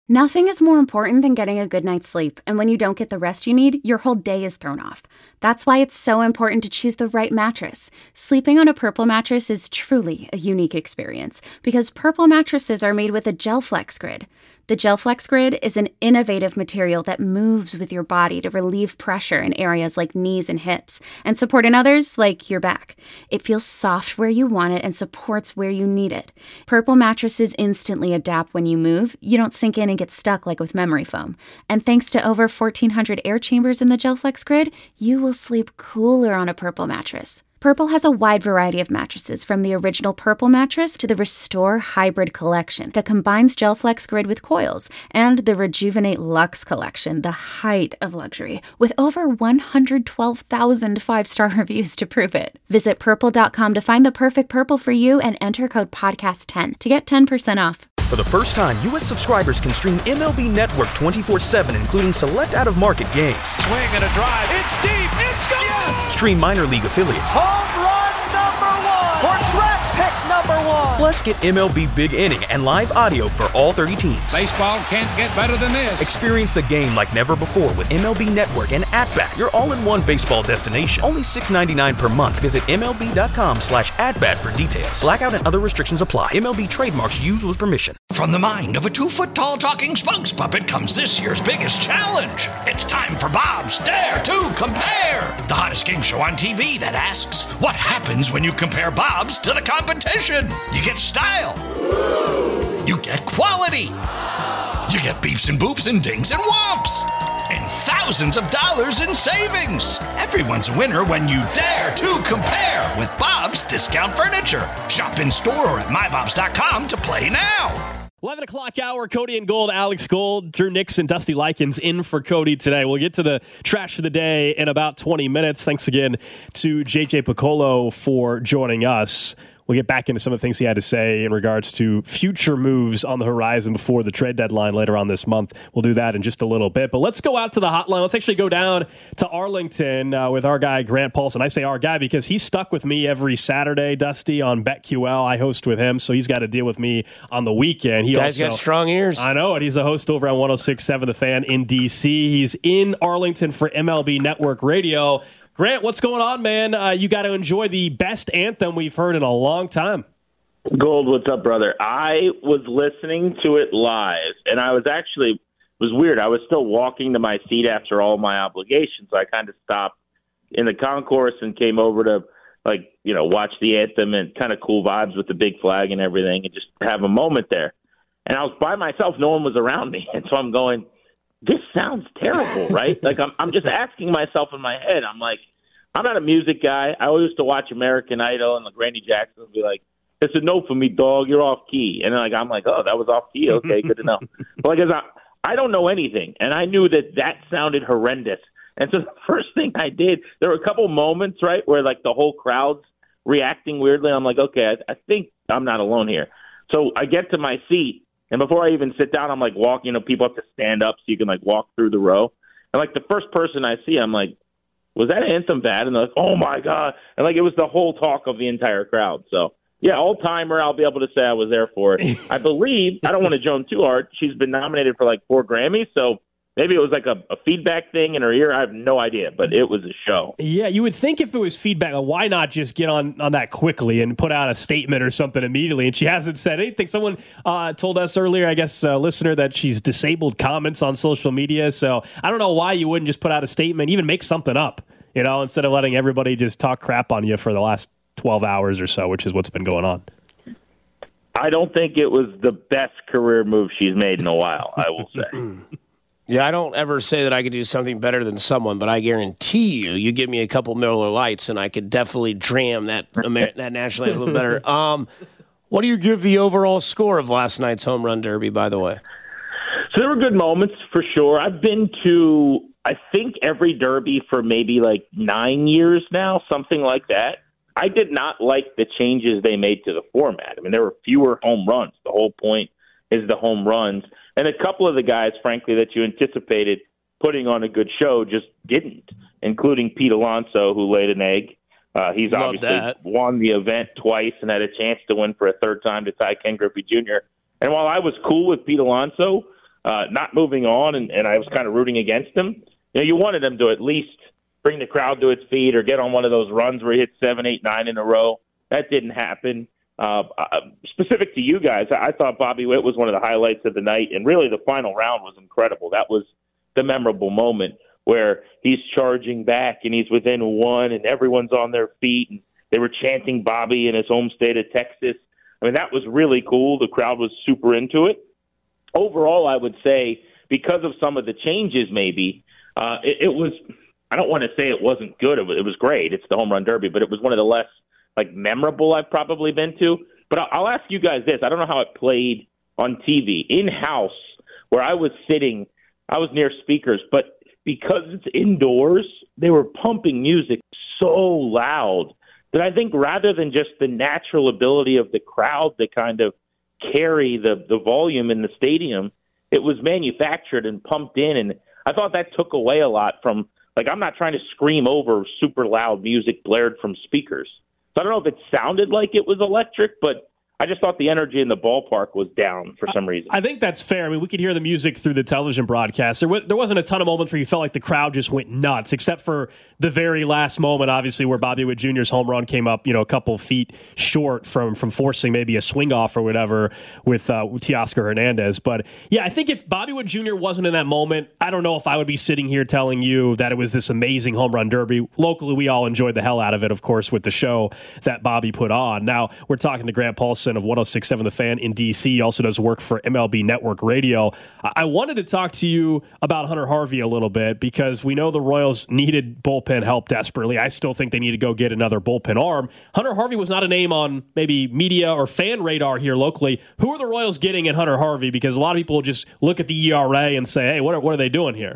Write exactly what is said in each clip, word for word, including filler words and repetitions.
Nothing is more important than getting a good night's sleep, and when you don't get the rest you need, your whole day is thrown off. That's why it's so important to choose the right mattress. Sleeping on a Purple mattress is truly a unique experience, because Purple mattresses are made with a GelFlex Grid. The GelFlex Grid is an innovative material that moves with your body to relieve pressure in areas like knees and hips, and support in others like your back. It feels soft where you want it and supports where you need it. Purple mattresses instantly adapt when you move. You don't sink in and get stuck like with memory foam. And thanks to over fourteen hundred air chambers in the GelFlex Grid, you will sleep cooler on a Purple mattress. Purple has a wide variety of mattresses, from the original Purple mattress to the Restore Hybrid collection that combines GelFlex Grid with coils, and the Rejuvenate Luxe collection, the height of luxury, with over one hundred twelve thousand five-star reviews to prove it. Visit purple dot com to find the perfect Purple for you and enter code podcast ten to get ten percent off. For the first time, U S subscribers can stream M L B Network twenty-four seven, including select out-of-market games. Swing and a drive. It's deep. It's gone. Yes! Stream minor league affiliates. Home run number one. For draft pick number one. Plus, get M L B Big Inning and live audio for all thirty teams. Baseball can't get better than this. Experience the game like never before with M L B Network and At-Bat, your all-in-one baseball destination. Only six dollars and ninety-nine cents per month. Visit M L B dot com slash at-bat for details. Blackout and other restrictions apply. M L B trademarks used with permission. From the mind of a two-foot-tall talking spokes puppet comes this year's biggest challenge. It's time for Bob's Dare to Compare, the hottest game show on T V that asks, what happens when you compare Bob's to the competition? You get style. You get quality. You get beeps and boops and dings and whomps. And thousands of dollars in savings. Everyone's a winner when you dare to compare with Bob's Discount Furniture. Shop in store or at my bobs dot com to play now. eleven o'clock hour, Cody and Gold, Alex Gold, Drew Nixon, Dusty Likens in for Cody today. We'll get to the trash of the day in about twenty minutes. Thanks again to J J Piccolo for joining us. We'll get back into some of the things he had to say in regards to future moves on the horizon before the trade deadline later on this month. We'll do that in just a little bit. But let's go out to the hotline. Let's actually go down to Arlington uh, with our guy, Grant Paulson. I say our guy because he's stuck with me every Saturday, Dusty, on BetQL. I host with him, so he's got to deal with me on the weekend. He Guy's also, got strong ears. I know, and he's a host over on one oh six point seven The Fan in D C. He's in Arlington for M L B Network Radio. Grant, what's going on, man? Uh, you got to enjoy the best anthem we've heard in a long time. Gold, what's up, brother? I was listening to it live, and I was actually, it was weird. I was still walking to my seat after all my obligations, so I kind of stopped in the concourse and came over to, like, you know, watch the anthem and kind of cool vibes with the big flag and everything and just have a moment there. And I was by myself. No one was around me, and so I'm going, this sounds terrible, right? Like, I'm, I'm just asking myself in my head, I'm like, I'm not a music guy. I always used to watch American Idol, and like Randy Jackson would be like, "It's a no for me, dog. You're off key." And then, like, I'm like, "Oh, that was off key. Okay, good to know." But like, I, I don't know anything, and I knew that that sounded horrendous. And so the first thing I did, there were a couple moments, right, where like the whole crowd's reacting weirdly. I'm like, okay, I, I think I'm not alone here. So I get to my seat, and before I even sit down, I'm like walking. You know, people have to stand up so you can like walk through the row. And like the first person I see, I'm like, was that anthem bad? And they're like, oh, my God. And, like, it was the whole talk of the entire crowd. So, yeah, all-timer, I'll be able to say I was there for it. I believe, I don't want to joan too hard, she's been nominated for, like, four Grammys. So maybe it was, like, a, a feedback thing in her ear. I have no idea, but it was a show. Yeah, you would think if it was feedback, why not just get on, on that quickly and put out a statement or something immediately? And she hasn't said anything. Someone uh, told us earlier, I guess, a listener, that she's disabled comments on social media. So I don't know why you wouldn't just put out a statement, even make something up, you know, instead of letting everybody just talk crap on you for the last twelve hours or so, which is what's been going on. I don't think it was the best career move she's made in a while, I will say. Yeah, I don't ever say that I could do something better than someone, but I guarantee you, you give me a couple Miller Lights, and I could definitely dram that Amer- that national anthem better. Um, what do you give the overall score of last night's home run derby, by the way? So there were good moments, for sure. I've been to, I think, every derby for maybe like nine years now, something like that. I did not like the changes they made to the format. I mean, there were fewer home runs. The whole point is the home runs. And a couple of the guys, frankly, that you anticipated putting on a good show just didn't, including Pete Alonso, who laid an egg. Uh, he's Love obviously that. won the event twice and had a chance to win for a third time to tie Ken Griffey Junior And while I was cool with Pete Alonso, uh, not moving on, and, and I was kind of rooting against him. You know, you wanted him to at least bring the crowd to its feet or get on one of those runs where he hit seven, eight, nine in a row. That didn't happen. Uh, specific to you guys, I thought Bobby Witt was one of the highlights of the night, and really the final round was incredible. That was the memorable moment where he's charging back and he's within one and everyone's on their feet, and they were chanting Bobby in his home state of Texas. I mean, that was really cool. The crowd was super into it. Overall, I would say because of some of the changes maybe, uh, it, it was, I don't want to say it wasn't good. It was, it was great. It's the Home Run Derby, but it was one of the less like memorable I've probably been to. But I'll, I'll ask you guys this. I don't know how it played on T V. In-house, where I was sitting, I was near speakers, but because it's indoors, they were pumping music so loud that I think rather than just the natural ability of the crowd to kind of carry the, the volume in the stadium, it was manufactured and pumped in. And I thought that took away a lot from, like, I'm not trying to scream over super loud music blared from speakers. So I don't know if it sounded like it was electric, but I just thought the energy in the ballpark was down for some reason. I think that's fair. I mean, we could hear the music through the television broadcast. There, w- there wasn't a ton of moments where you felt like the crowd just went nuts, except for the very last moment, obviously, where Bobby Witt Junior's home run came up, you know, a couple feet short from from forcing maybe a swing off or whatever with uh, Teoscar Hernandez. But, yeah, I think if Bobby Witt Junior wasn't in that moment, I don't know if I would be sitting here telling you that it was this amazing home run derby. Locally, we all enjoyed the hell out of it, of course, with the show that Bobby put on. Now, we're talking to Grant Paulson of one oh six point seven The Fan in D C. He also does work for M L B Network Radio. I wanted to talk to you about Hunter Harvey a little bit because we know the Royals needed bullpen help desperately. I still think they need to go get another bullpen arm. Hunter Harvey was not a name on maybe media or fan radar here locally. Who are the Royals getting in Hunter Harvey? Because a lot of people just look at the E R A and say, hey, what are, what are they doing here?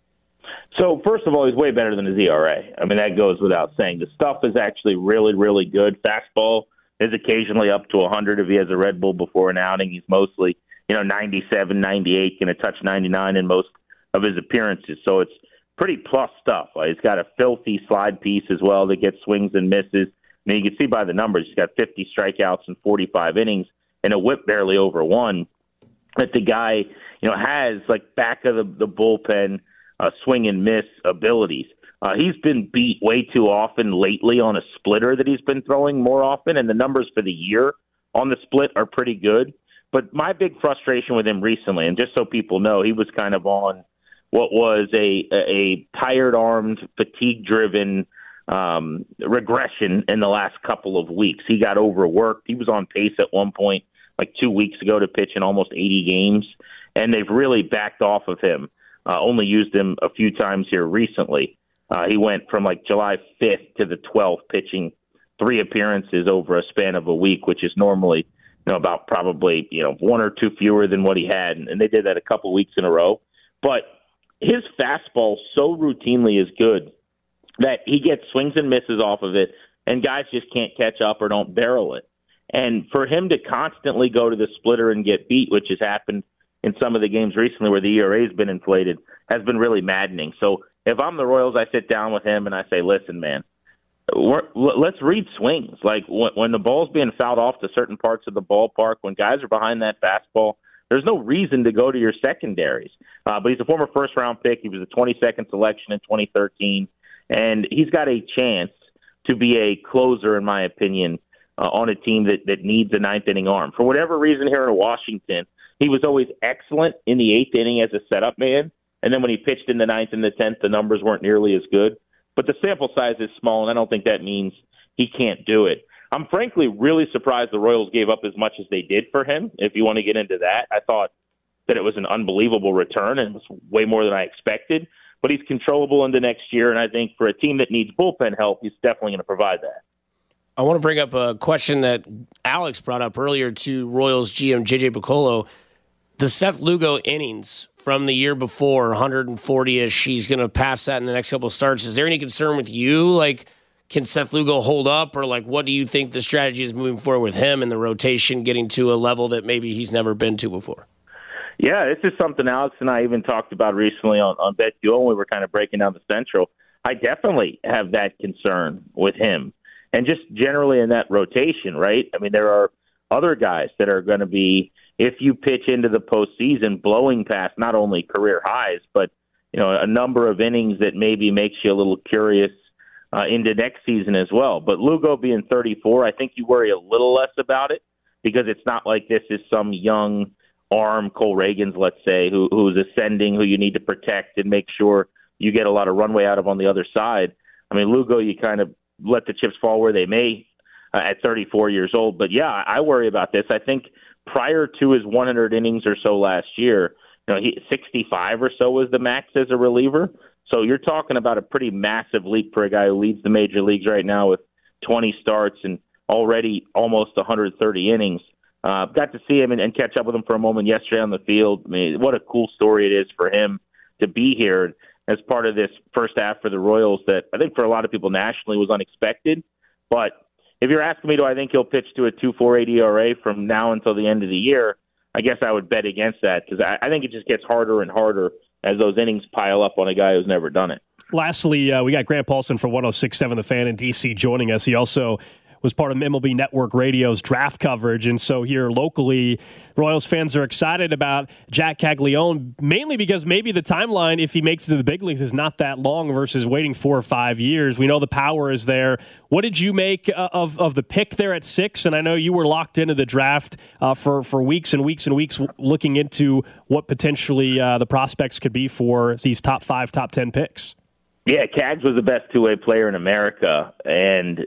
So, first of all, he's way better than his E R A. I mean, that goes without saying. The stuff is actually really, really good. Fastball is occasionally up to one hundred if he has a Red Bull before an outing. He's mostly, you know, ninety-seven, ninety-eight, going to touch ninety-nine in most of his appearances. So it's pretty plus stuff. Uh, he's got a filthy slide piece as well that gets swings and misses. I mean, you can see by the numbers, he's got fifty strikeouts in forty-five innings and a whip barely over one. That the guy, you know, has like back of the, the bullpen uh, swing and miss abilities. Uh, he's been beat way too often lately on a splitter that he's been throwing more often, and the numbers for the year on the split are pretty good. But my big frustration with him recently, and just so people know, he was kind of on what was a a tired-armed, fatigue-driven um, regression in the last couple of weeks. He got overworked. He was on pace at one point, like two weeks ago, to pitch in almost eighty games, and they've really backed off of him, uh, only used him a few times here recently. Uh, he went from like July fifth to the twelfth, pitching three appearances over a span of a week, which is normally, you know, about probably, you know, one or two fewer than what he had. And they did that a couple weeks in a row. But his fastball so routinely is good that he gets swings and misses off of it, and guys just can't catch up or don't barrel it. And for him to constantly go to the splitter and get beat, which has happened in some of the games recently where the E R A has been inflated, has been really maddening. So if I'm the Royals, I sit down with him and I say, listen, man, we're, let's read swings. Like when, when the ball's being fouled off to certain parts of the ballpark, when guys are behind that fastball, there's no reason to go to your secondaries. Uh, but he's a former first-round pick. He was a twenty-second selection in twenty thirteen, and he's got a chance to be a closer, in my opinion, uh, on a team that, that needs a ninth-inning arm. For whatever reason here in Washington, he was always excellent in the eighth inning as a setup man. And then when he pitched in the ninth and the tenth, the numbers weren't nearly as good. But the sample size is small, and I don't think that means he can't do it. I'm frankly really surprised the Royals gave up as much as they did for him, if you want to get into that. I thought that it was an unbelievable return, and it was way more than I expected. But he's controllable into next year, and I think for a team that needs bullpen help, he's definitely going to provide that. I want to bring up a question that Alex brought up earlier to Royals G M J J Picollo. The Seth Lugo innings from the year before, one forty-ish, he's going to pass that in the next couple of starts. Is there any concern with you? Like, can Seth Lugo hold up? Or, like, what do you think the strategy is moving forward with him and the rotation getting to a level that maybe he's never been to before? Yeah, this is something Alex and I even talked about recently on, on BetQL when we were kind of breaking down the Central. I definitely have that concern with him. And just generally in that rotation, right? I mean, there are other guys that are going to be, if you pitch into the postseason blowing past not only career highs, but you know a number of innings that maybe makes you a little curious uh, into next season as well. But Lugo being thirty-four, I think you worry a little less about it because it's not like this is some young arm, Cole Reagans, let's say, who who's ascending, who you need to protect and make sure you get a lot of runway out of on the other side. I mean, Lugo, you kind of let the chips fall where they may uh, at thirty-four years old. But, yeah, I worry about this. I think prior to his one hundred innings or so last year, you know, he, sixty-five or so was the max as a reliever. So you're talking about a pretty massive leap for a guy who leads the major leagues right now with twenty starts and already almost one hundred thirty innings. Uh, got to see him and, and catch up with him for a moment yesterday on the field. I mean, what a cool story it is for him to be here as part of this first half for the Royals that I think for a lot of people nationally was unexpected. But if you're asking me, do I think he'll pitch to a two point four eight E R A from now until the end of the year, I guess I would bet against that because I, I think it just gets harder and harder as those innings pile up on a guy who's never done it. Lastly, uh, we got Grant Paulson from one oh six point seven The Fan in D C joining us. He also was part of M L B Network Radio's draft coverage. And so here locally, Royals fans are excited about Jack Caglianone, mainly because maybe the timeline, if he makes it to the big leagues, is not that long versus waiting four or five years. We know the power is there. What did you make of, of the pick there at six? And I know you were locked into the draft uh, for, for weeks and weeks and weeks looking into what potentially uh, the prospects could be for these top five, top ten picks. Yeah, Cags was the best two-way player in America and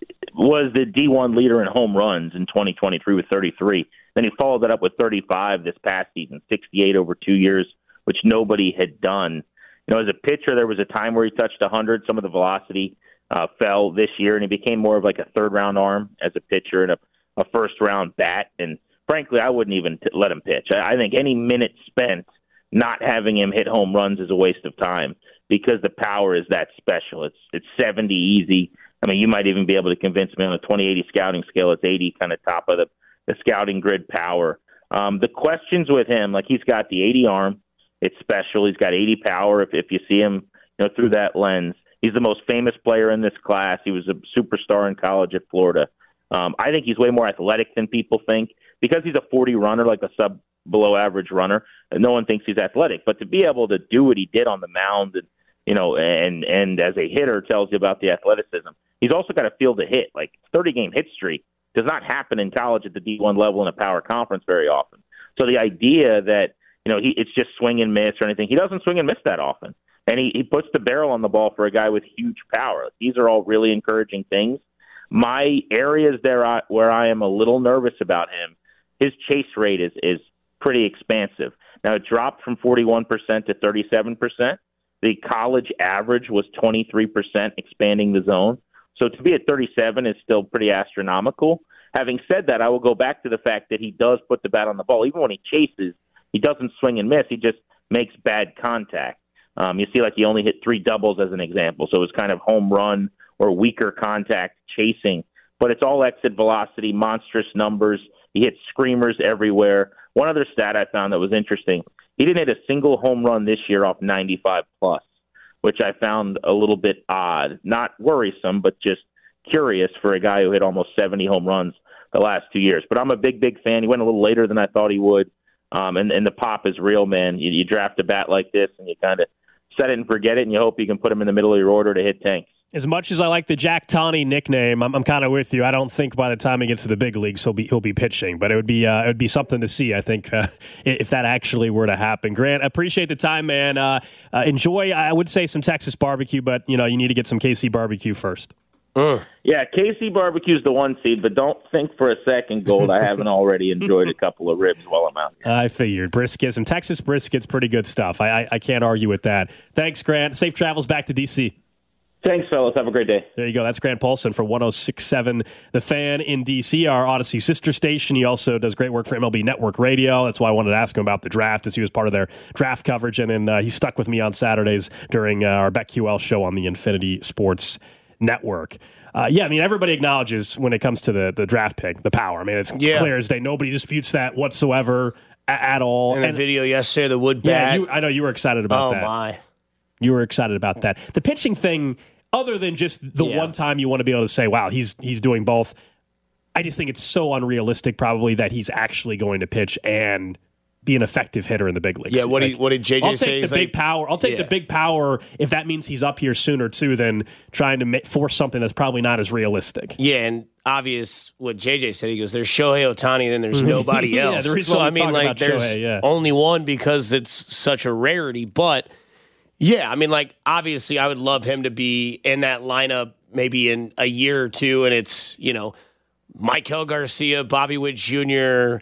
was the D one leader in home runs in twenty twenty-three with thirty-three. Then he followed that up with thirty-five this past season, sixty-eight over two years, which nobody had done. You know, as a pitcher, there was a time where he touched one hundred. Some of the velocity uh, fell this year, and he became more of like a third-round arm as a pitcher and a, a first-round bat. And frankly, I wouldn't even t- let him pitch. I, I think any minute spent not having him hit home runs is a waste of time because the power is that special. It's it's seventy easy. I mean, you might even be able to convince me on a twenty eighty scouting scale, it's eighty, kind of top of the, the scouting grid power. Um, the questions with him, like he's got the eighty arm. It's special. He's got eighty power if, if you see him you know, through that lens. He's the most famous player in this class. He was a superstar in college at Florida. Um, I think he's way more athletic than people think because he's a forty runner, like a sub below average runner. And no one thinks he's athletic. But to be able to do what he did on the mound and you know, and and as a hitter tells you about the athleticism. He's also got a feel to hit. Like thirty-game hit streak does not happen in college at the D one level in a power conference very often. So the idea that, you know, he it's just swing and miss or anything, he doesn't swing and miss that often. And he, he puts the barrel on the ball for a guy with huge power. These are all really encouraging things. My areas there I, where I am a little nervous about him, his chase rate is, is pretty expansive. Now, it dropped from forty-one percent to thirty-seven percent. The college average was twenty-three percent expanding the zone. So to be at thirty-seven is still pretty astronomical. Having said that, I will go back to the fact that he does put the bat on the ball. Even when he chases, he doesn't swing and miss. He just makes bad contact. Um, you see, like he only hit three doubles as an example. So it was kind of home run or weaker contact chasing. But it's all exit velocity, monstrous numbers. He hits screamers everywhere. One other stat I found that was interesting, he didn't hit a single home run this year off ninety-five plus, which I found a little bit odd. Not worrisome, but just curious for a guy who hit almost seventy home runs the last two years. But I'm a big, big fan. He went a little later than I thought he would. Um, and, and the pop is real, man. You, you draft a bat like this, and you kind of set it and forget it, and you hope you can put him in the middle of your order to hit tanks. As much as I like the Jack Tawney nickname, I'm, I'm kind of with you. I don't think by the time he gets to the big leagues he'll be he'll be pitching, but it would be uh, it would be something to see. I think uh, if that actually were to happen. Grant, I appreciate the time, man. Uh, uh, enjoy. I would say some Texas barbecue, but you know you need to get some K C barbecue first. Uh. Yeah, K C barbecue's the one seed, but don't think for a second, Gold, I haven't already enjoyed a couple of ribs while I'm out here. I figured brisket, some Texas brisket's pretty good stuff. I, I I can't argue with that. Thanks, Grant. Safe travels back to D C. Thanks, fellas. Have a great day. There you go. That's Grant Paulson from one oh six point seven The Fan in D C, our Odyssey sister station. He also does great work for M L B Network Radio. That's why I wanted to ask him about the draft, as he was part of their draft coverage. And then uh, he stuck with me on Saturdays during uh, our BetQL show on the Infinity Sports Network. Uh, yeah, I mean, everybody acknowledges when it comes to the, the draft pick, the power. I mean, it's yeah. clear as day. Nobody disputes that whatsoever a- at all. And the and, video yesterday, the wood bat. Yeah, you, I know you were excited about oh, that. Oh, my. You were excited about that. The pitching thing, other than just the yeah. one time you want to be able to say, wow, he's he's doing both, I just think it's so unrealistic probably that he's actually going to pitch and be an effective hitter in the big leagues. Yeah, what, like, did, what did J J I'll say? take the He's big like, power. I'll take yeah. the big power if that means he's up here sooner too than trying to ma- force something that's probably not as realistic. Yeah, and obvious what J J said. He goes, "There's Shohei Ohtani, and then there's nobody yeah, else." the reason so why I we mean, talk like, about there's Shohei, yeah. only one because it's such a rarity. But yeah, I mean, like, obviously, I would love him to be in that lineup maybe in a year or two, and it's you know, Maikel Garcia, Bobby Witt Junior,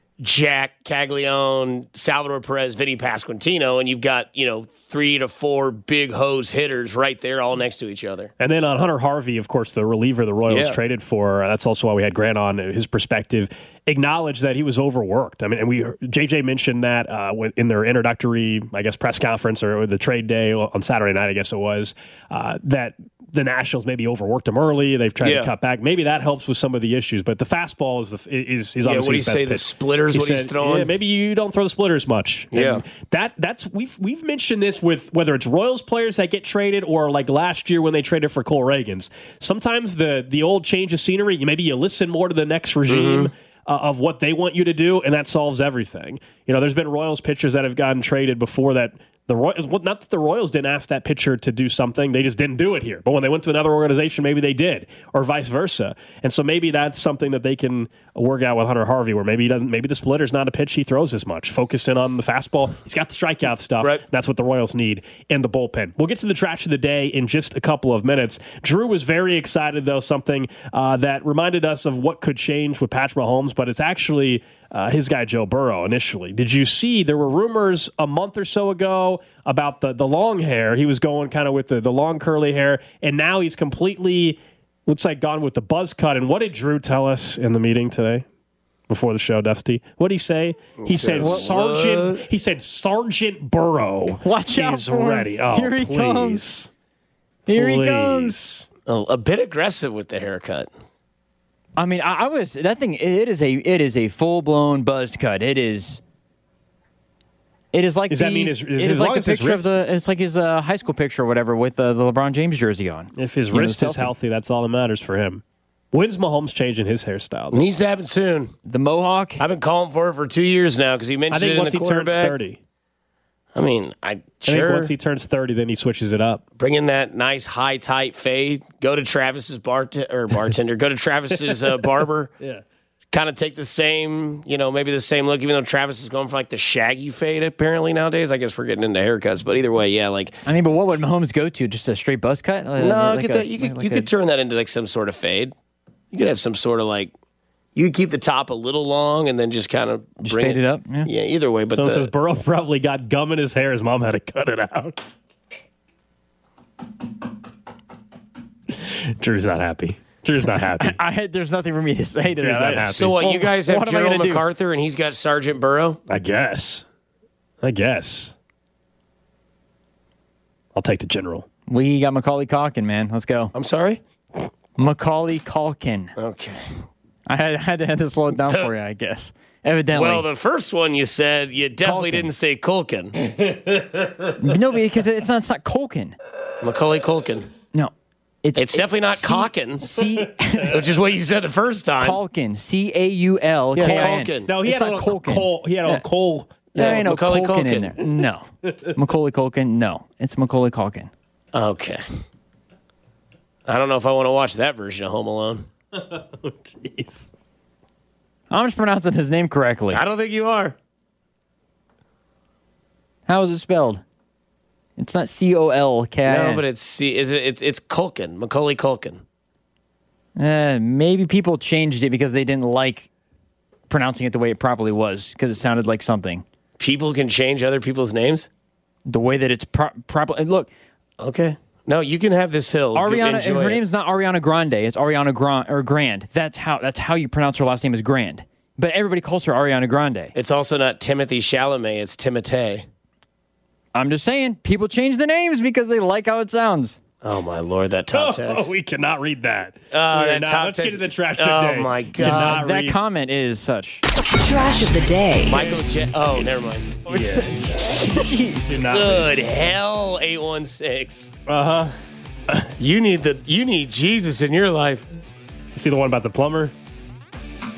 Jack Caglione, Salvador Perez, Vinny Pasquantino, and you've got, you know, three to four big hose hitters right there all next to each other. And then on Hunter Harvey, of course, the reliever the Royals Yeah. traded for, uh, that's also why we had Grant on, his perspective, acknowledged that he was overworked. I mean, and we J J mentioned that uh, in their introductory, I guess, press conference or the trade day on Saturday night, I guess it was, uh, that the Nationals maybe overworked him early. They've tried Yeah. to cut back. Maybe that helps with some of the issues, but the fastball is the, is, is Yeah, obviously what do you his best say, the pitch. splitters, He what he's said, throwing? Yeah, maybe you don't throw the splitters much. Yeah. And that that's we've we've mentioned this with whether it's Royals players that get traded or like last year when they traded for Cole Reagans. Sometimes the the old change of scenery, maybe you listen more to the next regime. Mm-hmm. Uh, of what they want you to do, and that solves everything. You know, there's been Royals pitchers that have gotten traded before that the Royals, well, not that the Royals didn't ask that pitcher to do something, they just didn't do it here. But when they went to another organization, maybe they did, or vice versa. And so maybe that's something that they can work out with Hunter Harvey, where maybe he doesn't, maybe the splitter's not a pitch he throws as much. Focused in on the fastball, he's got the strikeout stuff. Right. That's what the Royals need in the bullpen. We'll get to the trash of the day in just a couple of minutes. Drew was very excited, though, something uh, that reminded us of what could change with Patrick Mahomes, but it's actually uh, his guy Joe Burrow initially. Did you see there were rumors a month or so ago about the, the long hair? He was going kind of with the, the long curly hair, and now he's completely, looks like gone with the buzz cut. And what did Drew tell us in the meeting today? Before the show, Dusty, what did he say? He said, What? "Sergeant." He said, "Sergeant Burrow Watch out is for him. ready." Oh, Here he please. comes. Here he Please. comes. A, a bit aggressive with the haircut. I mean, I, I was that thing. It is a it is a full blown buzz cut. It is. It is like Does the, that mean his- is- it as is long like as the his picture of wrist- the. It's like his uh, high school picture or whatever with uh, the LeBron James jersey on. If his You know, wrist is selfie. healthy, that's all that matters for him. When's Mahomes changing his hairstyle? though? Needs to happen soon. The mohawk. I've been calling for it for two years now because he I mentioned think it in once the he turns quarterback. thirty. I mean, I I think sure once he turns thirty, then he switches it up. bring in that nice high tight fade. Go to Travis's bar or bartender. Go to Travis's uh, barber. Yeah. Kind of take the same, you know, maybe the same look. Even though Travis is going for like the shaggy fade apparently nowadays. I guess we're getting into haircuts, but either way, yeah, like I mean, but what would Mahomes go to? Just a straight buzz cut? Uh, no, like get a- that, you could like you a- could turn that into like some sort of fade. You could have some sort of like you could keep the top a little long and then just kind of just bring fade it up. Yeah. Yeah, either way. But So it the, says Burrow probably got gum in his hair. His mom had to cut it out. Drew's not happy. Drew's not happy. I had, there's nothing for me to say to Drew's that. not I- happy. so what? Well, You guys have what am I Gerald gonna do? MacArthur and he's got Sergeant Burrow. I guess. I guess. I'll take the general. We got Macaulay Culkin, man. Let's go. I'm sorry. Macaulay Culkin. Okay. I had, had, to, had to slow it down for you, I guess. Evidently. Well, the first one you said, you definitely Culkin. didn't say Culkin. no, because it's not, it's not Culkin. Macaulay Culkin. No. It's, It's definitely not C- Cockin, C. which is what you said the first time. Culkin. C A U L K I N. Culkin. No, he It's had a not little Culkin. coal. He had a Yeah. coal. There Yeah, ain't no Macaulay Culkin, in Culkin. there. No. Macaulay Culkin, no. It's Macaulay Culkin. Okay. I don't know if I want to watch that version of Home Alone. Jeez. I'm just pronouncing his name correctly. I don't think you are. How is it spelled? It's not C O L K I N. No, but it's C. Is it? It's, it's Culkin. Macaulay Culkin. Uh, maybe people changed it because they didn't like pronouncing it the way it properly was because it sounded like something. People can change other people's names. The way that it's pro- properly. Look, Okay. No, you can have this hill. Ariana. Enjoy Her it. name's not Ariana Grande. It's Ariana Grand or Grand. That's how. That's how you pronounce her last name is Grand. But everybody calls her Ariana Grande. It's also not Timothy Chalamet. It's Timothée. I'm just saying, people change the names because they like how it sounds. Oh my lord, that top text. Oh, we cannot read that. Oh, We are that not- top let's text- get to the trash Oh, today. my We God. cannot That read- comment is such. Trash of the day. Michael J. Oh, never mind. Jeez. do not Good hell, eight one six. Uh huh. You need the you need Jesus in your life. See the one about the plumber?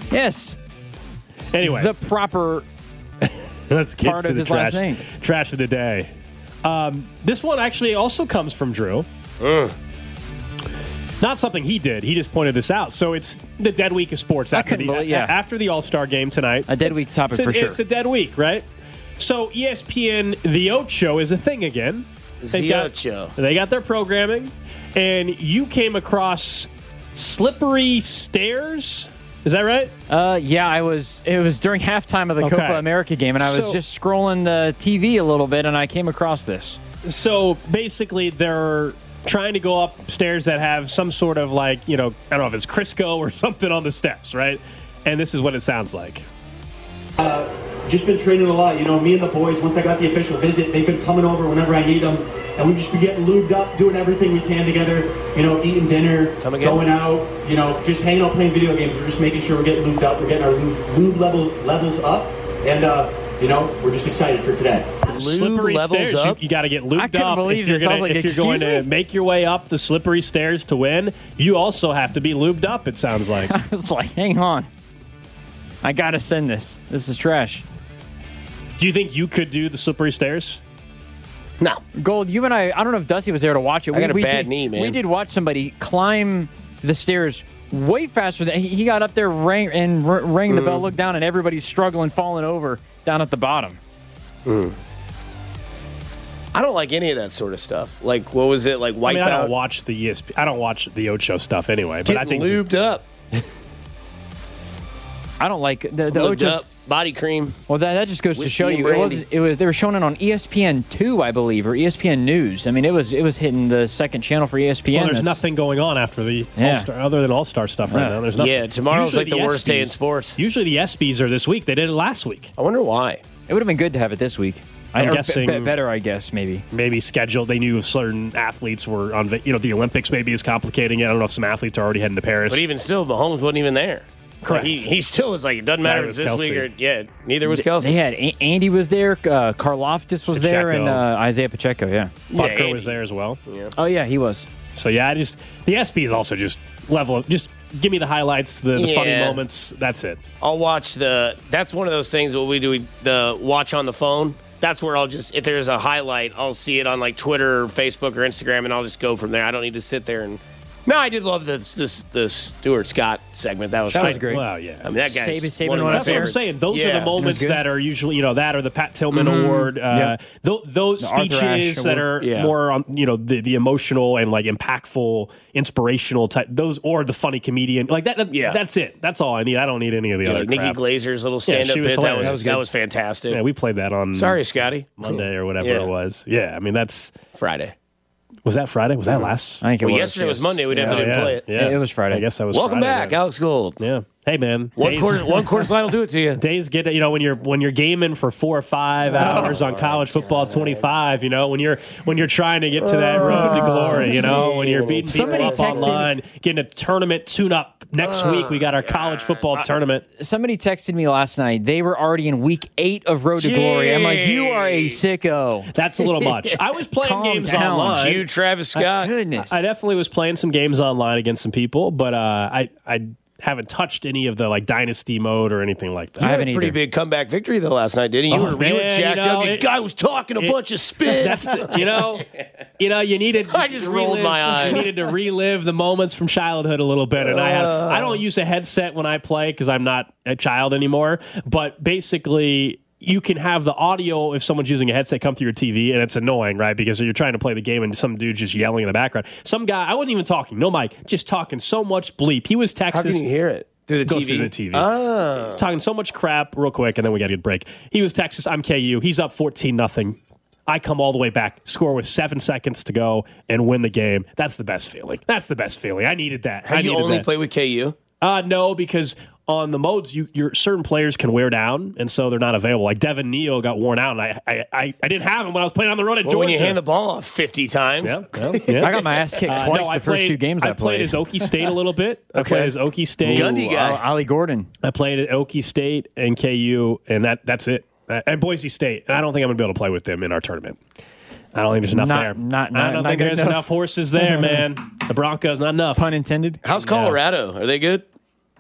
Yes. Anyway, the proper let's get part to of the his trash, last name. trash of the day. Um, this one actually also comes from Drew. Mm. Not something he did. He just pointed this out. So it's the dead week of sports I after couldn't the believe- yeah. after the All-Star game tonight. A dead It's- week topic it's a, for sure. It's a dead week, right? So E S P N The Ocho is a thing again. They've The got- Ocho. They got their programming, and you came across Slippery Stairs. Is that right? Uh, yeah, I was. It was during halftime of the Okay. Copa America game, and I was So- just scrolling the T V a little bit, and I came across this. So basically, they're trying to go up stairs that have some sort of like, you know, I don't know if it's Crisco or something on the steps, right? And this is what it sounds like. Uh, just been training a lot. You know, me and the boys, once I got the official visit, they've been coming over whenever I need them. And we've just been getting lubed up, doing everything we can together. You know, eating dinner, Come again? going out, you know, just hanging out playing video games. We're just making sure we're getting lubed up. We're getting our lube, lube level levels up. And, uh, you know, we're just excited for today. Slippery levels stairs. up? You, you got to get I lubed couldn't up believe if you're, this. I gonna, was like, if you're going "Excuse to me?" make your way up the slippery stairs to win. You also have to be lubed up, it sounds like. I was like, hang on. I got to send this. This is trash. Do you think you could do the slippery stairs? No. Gold, you and I, I don't know if Dusty was there to watch it. I got a we bad did, knee, man. We did watch somebody climb the stairs way faster than he, he got up there, rang, and r- rang the Mm. bell, looked down, and everybody's struggling, falling over down at the bottom. Mm. I don't like any of that sort of stuff. Like, what was it? Like, I Wipeout? mean, I don't watch the E S P. I don't watch the Ocho stuff anyway. But Getting I think lubed up. I don't like the, the Lubed Ocho's. up. Body cream. Well, that, that just goes to Whiskey show and you it was brandy. it was they were showing it on E S P N two, I believe, or E S P N News. I mean, it was it was hitting the second channel for E S P N. well, there's That's- nothing going on after the Yeah. All-Star, other than All-Star stuff right Yeah. now. There's nothing. Yeah, tomorrow's Usually like the worst day in ESPYs sports. Usually the ESPYs are this week. They did it last week. I wonder why. It would have been good to have it this week. I'm I, or guessing- be- better, I guess, maybe. Maybe scheduled. They knew certain athletes were on. va- You know, the Olympics maybe is complicating it. I don't know if some athletes are already heading to Paris. But even still, Mahomes wasn't even there. Correct. He, he still was like, it doesn't matter Neither if it's was this Kelsey. week or, yeah, neither was Kelsey. They had A- Andy was there, uh, Karloftis was there, and Pacheco. uh, Isaiah Pacheco. Yeah. Butker Yeah, was there as well. Oh yeah, he was. So yeah, I just the ESPYs also just level. Just give me the highlights, the, the funny Yeah. moments. That's it. I'll watch the. That's one of those things. What we do, we, the watch on the phone. That's where I'll just, if there's a highlight, I'll see it on like Twitter, or Facebook, or Instagram, and I'll just go from there. I don't need to sit there and. No, I did love this this the Stuart Scott segment. That was That fun. was great. Well, yeah. I mean, that guy's Saban- Saban one of won my a That's what I'm favorites. saying. Those Yeah. are the moments good. that are usually, you know, that or the Pat Tillman Award. Uh, Yeah. th- those The Arthur speeches Ashe that Award. are Yeah. more on, you know, the, the emotional and like impactful, inspirational type. Those or the funny comedian. Like that. that Yeah. That's it. That's all I need. I don't need any of the Yeah, other like Nikki crap. Glazer's little Yeah, stand-up she was bit. That hilarious. was That that was was fantastic. Yeah, we played that on Sorry, Scotty. Monday or whatever Yeah. it was. Yeah, I mean that's Friday. was that Friday? Was that last? I think it Well, was. yesterday was yes. Monday. We definitely Oh, didn't yeah. play it. Yeah, It was Friday. I guess that was. Welcome Friday, back, then. Alex Gold. Yeah. Hey man, One days- quarter, one quarter slide will do it to you. Days get you know when you're when you're gaming for four or five hours on college football twenty-five. You know when you're when you're trying to get to that road to glory. You know when you're beating people Somebody up texted- online, getting a tournament tune-up next week. We got our college football tournament. Somebody texted me last night. They were already in week eight of Road to Glory. I'm like, you are a sicko. That's a little much. I was playing Calm games down. online. You, Travis Scott. Goodness. I definitely was playing some games online against some people, but uh, I I haven't touched any of the like dynasty mode or anything like that. You I had haven't a pretty either. big comeback victory though last night, didn't you? Oh, you were, you were man, jacked you know, up. Your it- guy was talking a it- bunch of spit. That's the, you know, you know, you needed. I just rolled relive- my eyes. You needed to relive the moments from childhood a little bit, and I have. I don't use a headset when I play because I'm not a child anymore. But basically, you can have the audio if someone's using a headset come through your T V, and it's annoying, right? Because you're trying to play the game and some dude just yelling in the background. Some guy, I wasn't even talking, no mic, just talking so much bleep. He was How Texas. can you hear it? Through the Goes T V. through the T V. Ah. He's talking so much crap real quick, and then we got to get a break. He was Texas. I'm K U. He's up fourteen nothing. I come all the way back, score with seven seconds to go, and win the game. That's the best feeling. That's the best feeling. I needed that. I Have you needed only that. played with K U? Uh, no, because on the modes, you your certain players can wear down, and so they're not available. Like Devin Neal got worn out, and I I, I, I didn't have him when I was playing on the road at Well, Georgia. when you hand the ball off fifty times. yeah, yeah, yeah. I got my ass kicked Uh, twice no, I the first played- two games I, I played as Okie State a little bit. I Okay. played as Okie State. Gundy guy. Uh, Ali Gordon. I played at Okie State and K U, and that that's it. Uh, and Boise State. And I don't think I'm going to be able to play with them in our tournament. I don't think there's enough Not- there. not- I not- don't not think good there's enough. enough horses there, man. The Broncos, not enough. Pun intended. How's Colorado? Are they good?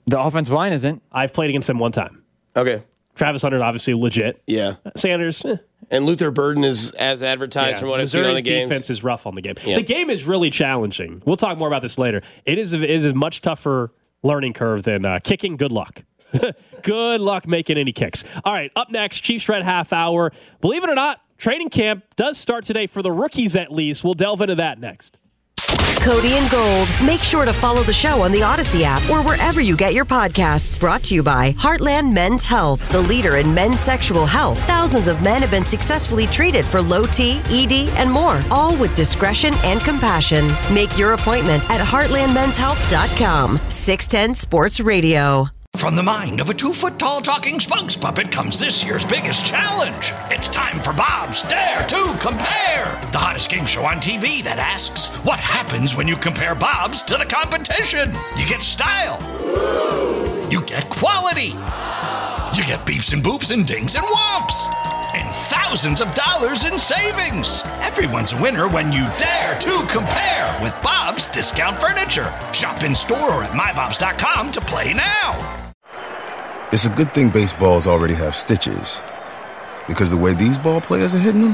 The offensive line isn't. I've played against them one time. Okay. Travis Hunter, obviously legit. Yeah. Sanders, eh. And Luther Burden is as advertised Yeah, from what Missouri's I've seen on the games. defense is rough on the game. Yeah. The game is really challenging. We'll talk more about this later. It is a, it is a much tougher learning curve than uh, kicking. Good luck. Good luck making any kicks. All right, up next, Chiefs Red Half Hour. Believe it or not, training camp does start today for the rookies at least. We'll delve into that next. Cody and Gold. Make sure to follow the show on the Odyssey app or wherever you get your podcasts. Brought to you by Heartland Men's Health, the leader in men's sexual health. Thousands of men have been successfully treated for low T, E D, and more, all with discretion and compassion. Make your appointment at heartland men's health dot com. six ten Sports Radio. From the mind of a two-foot-tall talking spokes puppet comes this year's biggest challenge. It's time for Bob's Dare to Compare, the hottest game show on T V that asks, what happens when you compare Bob's to the competition? You get style. You get quality. You get beeps and boops and dings and whomps. And thousands of dollars in savings. Everyone's a winner when you dare to compare with Bob's Discount Furniture. Shop in store or at my bobs dot com to play now. It's a good thing baseballs already have stitches, because the way these ball players are hitting them,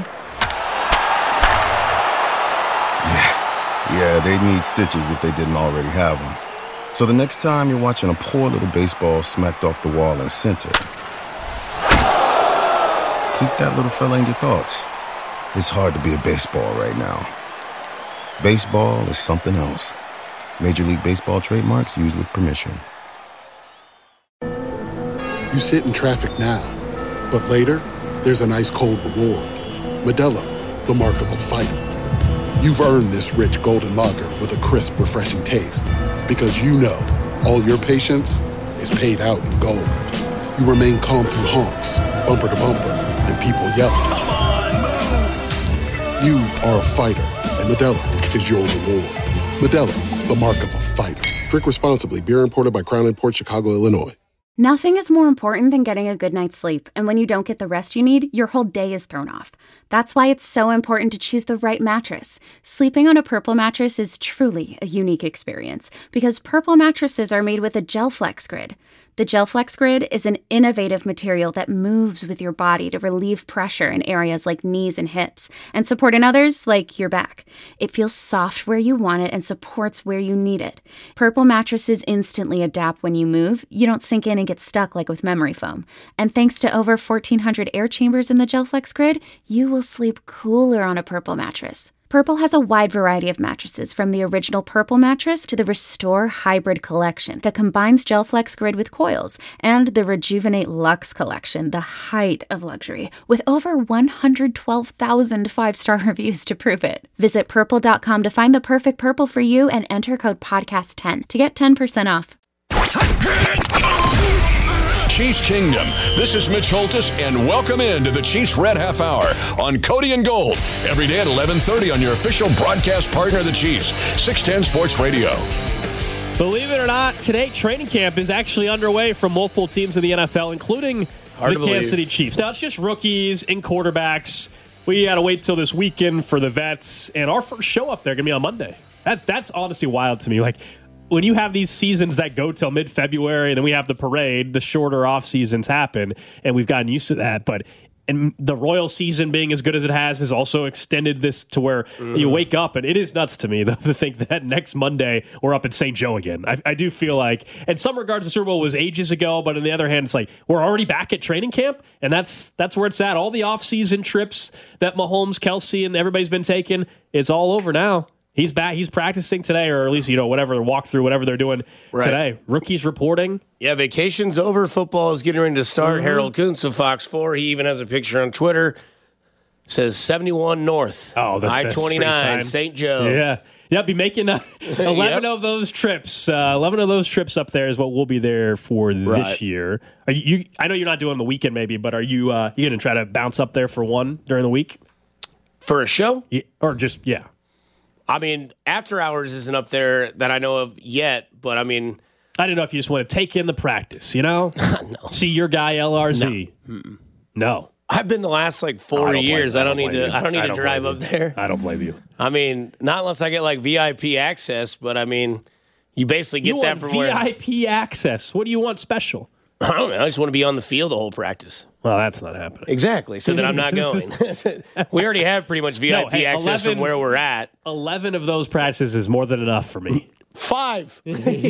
yeah, yeah, they need stitches if they didn't already have them. So the next time you're watching a poor little baseball smacked off the wall in center, keep that little fella in your thoughts. It's hard to be a baseball right now. Baseball is something else. Major League Baseball trademarks used with permission. You sit in traffic now, but later, there's an ice-cold reward. Modelo, the mark of a fighter. You've earned this rich golden lager with a crisp, refreshing taste. Because you know, all your patience is paid out in gold. You remain calm through honks, bumper to bumper, and people yelling. Come on, move! You are a fighter, and Modelo is your reward. Modelo, the mark of a fighter. Drink responsibly. Beer imported by Crown Imports, Chicago, Illinois. Nothing is more important than getting a good night's sleep, and when you don't get the rest you need, your whole day is thrown off. That's why it's so important to choose the right mattress. Sleeping on a Purple mattress is truly a unique experience, because Purple mattresses are made with a GelFlex Grid. The GelFlex Grid is an innovative material that moves with your body to relieve pressure in areas like knees and hips, and support in others like your back. It feels soft where you want it and supports where you need it. Purple mattresses instantly adapt when you move. You don't sink in and get stuck like with memory foam. And thanks to over fourteen hundred air chambers in the GelFlex Grid, you will sleep cooler on a Purple mattress. Purple has a wide variety of mattresses, from the original Purple mattress to the Restore Hybrid collection that combines GelFlex Grid with coils, and the Rejuvenate Luxe collection, the height of luxury, with over one hundred twelve thousand five-star reviews to prove it. Visit purple dot com to find the perfect Purple for you and enter code podcast ten to get ten percent off. Chiefs Kingdom. This is Mitch Holtis, and welcome into the Chiefs Red Half Hour on Cody and Gold, every day at eleven thirty on your official broadcast partner of the Chiefs, six ten Sports Radio. Believe it or not, today training camp is actually underway from multiple teams in the N F L, including Hard the to Kansas believe. City Chiefs. Now, it's just rookies and quarterbacks. We got to wait till this weekend for the vets, and our first show up there going to be on Monday. That's that's honestly wild to me. Like, when you have these seasons that go till mid-February, and then we have the parade, the shorter off seasons happen, and we've gotten used to that. But and the Royal season being as good as it has has also extended this to where mm. you wake up, and it is nuts to me to think that next Monday we're up at Saint Joe again. I, I do feel like, in some regards, the Super Bowl was ages ago, but on the other hand, it's like we're already back at training camp, and that's that's where it's at. All the off-season trips that Mahomes, Kelsey, and everybody's been taking, it's all over now. He's back. He's practicing today, or at least, you know, whatever, walkthrough, whatever they're doing right. today. Rookies reporting. Yeah, vacation's over. Football is getting ready to start. Mm-hmm. Harold Kuntz of Fox four, he even has a picture on Twitter. Says seventy-one North. Oh, that's I twenty-nine, Saint Joe. Yeah. Yeah, be making uh, eleven yep. of those trips. Uh, eleven of those trips up there is what we'll be there for this right. year. Are you, you? I know you're not doing the weekend maybe, but are you uh, you going to try to bounce up there for one during the week? For a show? Yeah, or just, yeah. I mean, After Hours isn't up there that I know of yet, but I mean... I don't know if you just want to take in the practice, you know? no. See your guy, L R Z. No. no. I've been the last, like, four I years. I don't, I need don't to I don't need I to don't drive up there. I don't blame you. I mean, not unless I get, like, V I P access, but I mean, You basically get you that want from V I P where, access. What do you want special? I don't know. I just want to be on the field the whole practice. Well, that's not happening. Exactly. So then I'm not going. We already have pretty much V I P No, hey, access eleven from where we're at. eleven of those practices is more than enough for me. Five.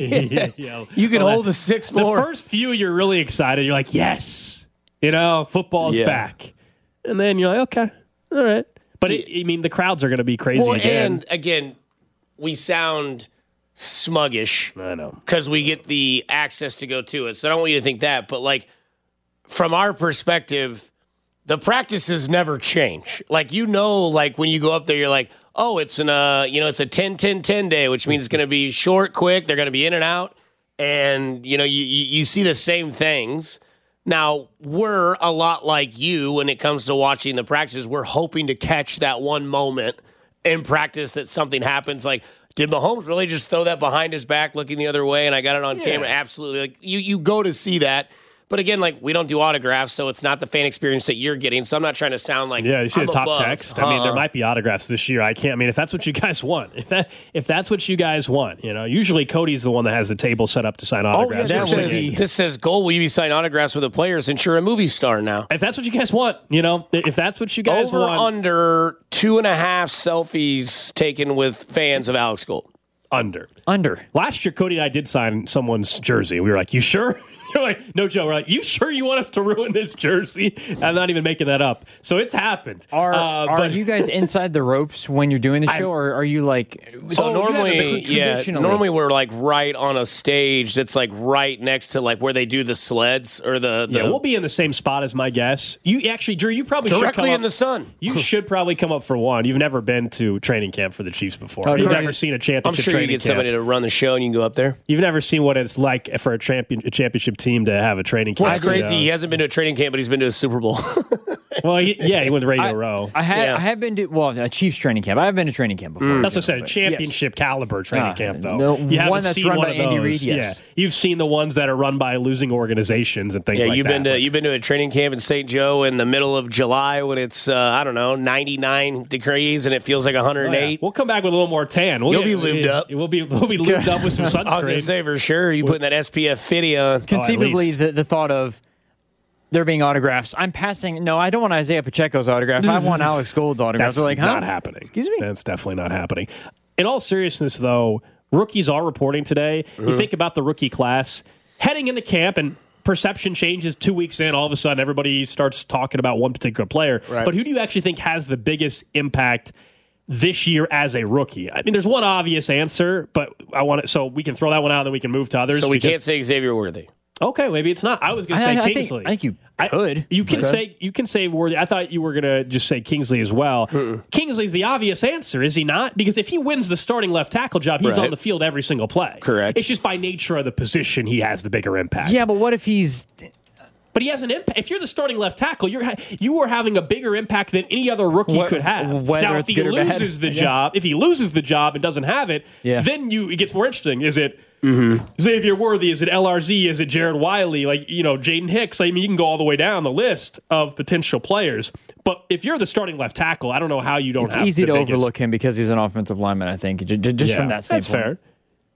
you You can hold the six the more. The first few, you're really excited. You're like, yes, you know, football's Yeah. back. And then you're like, okay, all right. But it, I mean, the crowds are going to be crazy well, again. And again, we sound smuggish. I know. Because we get the access to go to it. So I don't want you to think that. But, like, from our perspective, the practices never change. Like, you know, like, when you go up there, you're like, oh, it's an, uh, you know, it's a ten ten ten day, which means it's going to be short, quick. They're going to be in and out. And, you know, you, you, you see the same things. Now, we're a lot like you when it comes to watching the practices. We're hoping to catch that one moment in practice that something happens. Like, did Mahomes really just throw that behind his back looking the other way and I got it on Yeah. camera? Absolutely. Like, you, you go to see that. But again, like, we don't do autographs, so it's not the fan experience that you're getting. So I'm not trying to sound like Yeah, you see I'm the top above. text. I mean, there Uh-uh. might be autographs this year. I can't. I mean, if that's what you guys want, if that if that's what you guys want, you know, usually Cody's the one that has the table set up to sign Oh, yeah, autographs. this, for the says, game. this says, goal, will you be signing autographs with the players since you're a movie star now? If that's what you guys want, you know, if that's what you guys Over want, under two and a half selfies taken with fans of Alex Gold. under. Under. Last year, Cody and I did sign someone's jersey. We were like, you sure? You're like, no joke. We're like, you sure you want us to ruin this jersey? I'm not even making that up. So it's happened. Are Uh, are but- you guys inside the ropes when you're doing the I- show, or are you like? So Oh, normally, yeah, traditionally- normally we're like right on a stage that's like right next to like where they do the sleds or the, the Yeah, we'll be in the same spot as my guess. You actually, Drew, you probably should directly come in up, the sun. You should probably come up for one. You've never been to training camp for the Chiefs before. Oh, You've right. never seen a I'm championship sure you training get camp. somebody to run the show and you can go up there. You've never seen what it's like for a, champion, a championship team to have a training camp. What's crazy, You he know? hasn't been to a training camp, but he's been to a Super Bowl. Well, he, yeah, he went to Radio I, Row. I have Yeah. I have been to well a Chiefs training camp. I have been to training camp before. That's what I said. A But championship caliber training Ah, camp, though. the you haven't one that's seen run one by of Andy those. Reid, yes. Yeah, you've seen the ones that are run by losing organizations and things yeah, like you've that. been to but- you've been to a training camp in Saint Joe in the middle of July when it's uh, I don't know ninety-nine degrees and it feels like one hundred Oh, yeah. eight. We'll come back with a little more tan. We'll You'll get- be lubed up. We'll be we'll be lubed up with some I was sunscreen. gonna say for sure you putting that S P F fifty on. Conceivably, least. the, the thought of there being autographs. I'm passing. No, I don't want Isaiah Pacheco's autograph. I want Alex Gold's autograph. That's They're like, huh? not happening. Excuse me? That's definitely not happening. In all seriousness, though, rookies are reporting today. Mm-hmm. You think about the rookie class heading into camp and perception changes two weeks in. All of a sudden, everybody starts talking about one particular player. Right. But who do you actually think has the biggest impact this year as a rookie? I mean, there's one obvious answer, but I want it so we can throw that one out and then we can move to others. So we because- can't say Xavier Worthy. Okay, maybe it's not. I was going to I- say I think- Kingsley. I think you could. you can Okay. say you can say Worthy. I thought you were going to just say Kingsley as well. Kingsley's the obvious answer, is he not? Because if he wins the starting left tackle job, he's Right. on the field every single play. Correct. It's just by nature of the position he has the bigger impact. Yeah, but what if he's? But he has an impact. If you're the starting left tackle, you're ha- you are having a bigger impact than any other rookie What- could have. whether Now, if it's he good or bad, loses the I guess. job, if he loses the job and doesn't have it, Yeah. then you it gets more interesting. Is it Xavier Worthy? Is it L R Z? Is it Jared Wiley? Like, you know, Jaden Hicks? I mean, you can go all the way down the list of potential players. But if you're the starting left tackle, I don't know how you don't It's have easy the to biggest- overlook him because he's an offensive lineman. I think J- j- just Yeah, from that that's standpoint. fair.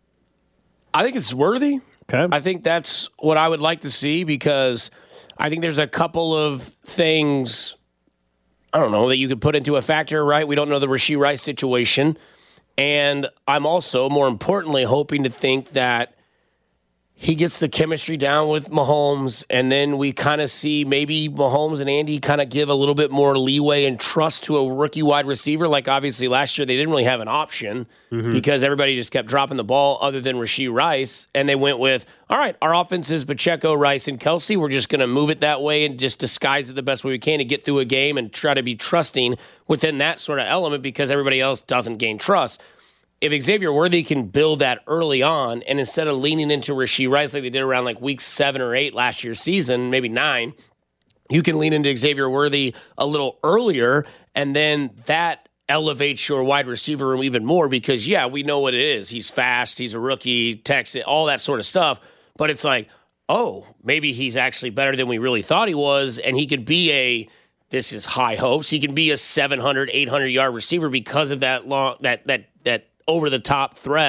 I think it's Worthy. Okay. I think that's what I would like to see because I think there's a couple of things, I don't know, that you could put into a factor, right? We don't know the Rashee Rice situation. And I'm also, more importantly, hoping to think that he gets the chemistry down with Mahomes, and then we kind of see maybe Mahomes and Andy kind of give a little bit more leeway and trust to a rookie wide receiver. Like, obviously, last year they didn't really have an option because everybody just kept dropping the ball other than Rashee Rice, and they went with, all right, our offense is Pacheco, Rice, and Kelsey. We're just going to move it that way and just disguise it the best way we can to get through a game and try to be trusting within that sort of element because everybody else doesn't gain trust. If Xavier Worthy can build that early on, and instead of leaning into Rashee Rice like they did around like week seven or eight last year's season, maybe nine, you can lean into Xavier Worthy a little earlier, and then that elevates your wide receiver room even more because, yeah, we know what it is. He's fast, he's a rookie, Texas, all that sort of stuff. But it's like, oh, maybe he's actually better than we really thought he was, and he could be a this is high hopes. He can be a seven hundred, eight hundred yard receiver because of that long that that that over the top threat.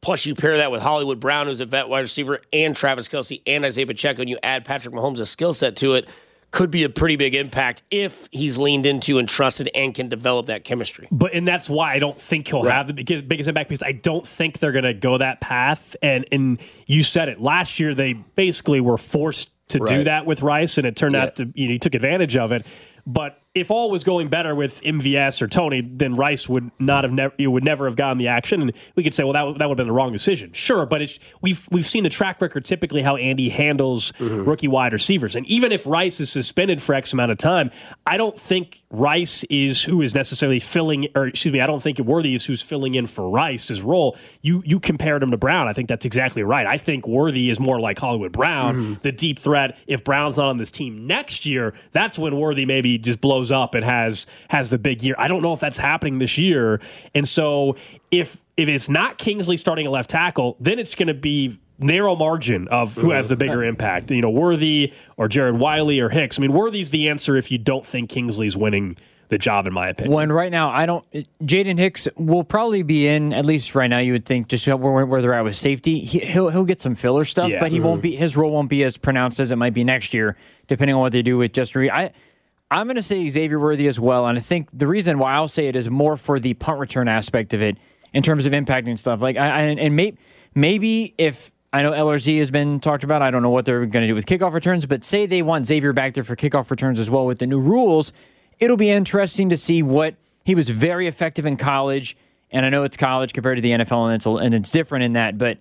plus you pair that with Hollywood Brown, who's a vet wide receiver, and Travis Kelce and Isaiah Pacheco, and you add Patrick Mahomes' skill set to it, could be a pretty big impact if he's leaned into and trusted and can develop that chemistry. But and that's why I don't think he'll Right. have the biggest, biggest impact, because I don't think they're going to go that path. And and you said it last year, they basically were forced to do Right. that with Rice, and it turned Yeah. out to, you know, he took advantage of it. But if all was going better with M V S or Tony, then Rice would not have never you would never have gotten the action, and we could say, well, that would, that would have been the wrong decision. Sure, but it's we've we've seen the track record typically how Andy handles Mm-hmm. rookie wide receivers, and even if Rice is suspended for X amount of time, I don't think Rice is who is necessarily filling, or excuse me, I don't think Worthy is who's filling in for Rice's role. You you compared him to Brown. I think that's exactly right. I think Worthy is more like Hollywood Brown, Mm-hmm. the deep threat. If Brown's not on this team next year, that's when Worthy maybe just blows up and has has the big year. I don't know if that's happening this year. And so if if it's not Kingsley starting a left tackle, then it's going to be narrow margin of who has the bigger impact. You know, Worthy or Jared Wiley or Hicks. I mean, Worthy's the answer if you don't think Kingsley's winning the job, in my opinion. When right now, I don't. Jaden Hicks will probably be in, at least right now. You would think just where, where they're at with safety. He, he'll he'll get some filler stuff, Yeah. but he won't be. His role won't be as pronounced as it might be next year, depending on what they do with Justin Reed. I. I'm going to say Xavier Worthy as well, and I think the reason why I'll say it is more for the punt return aspect of it in terms of impacting stuff. Like, I, I and may, maybe if I know L R Z has been talked about, I don't know what they're going to do with kickoff returns, but say they want Xavier back there for kickoff returns as well with the new rules, it'll be interesting to see what he was very effective in college, and I know it's college compared to the N F L, and it's and it's different in that, but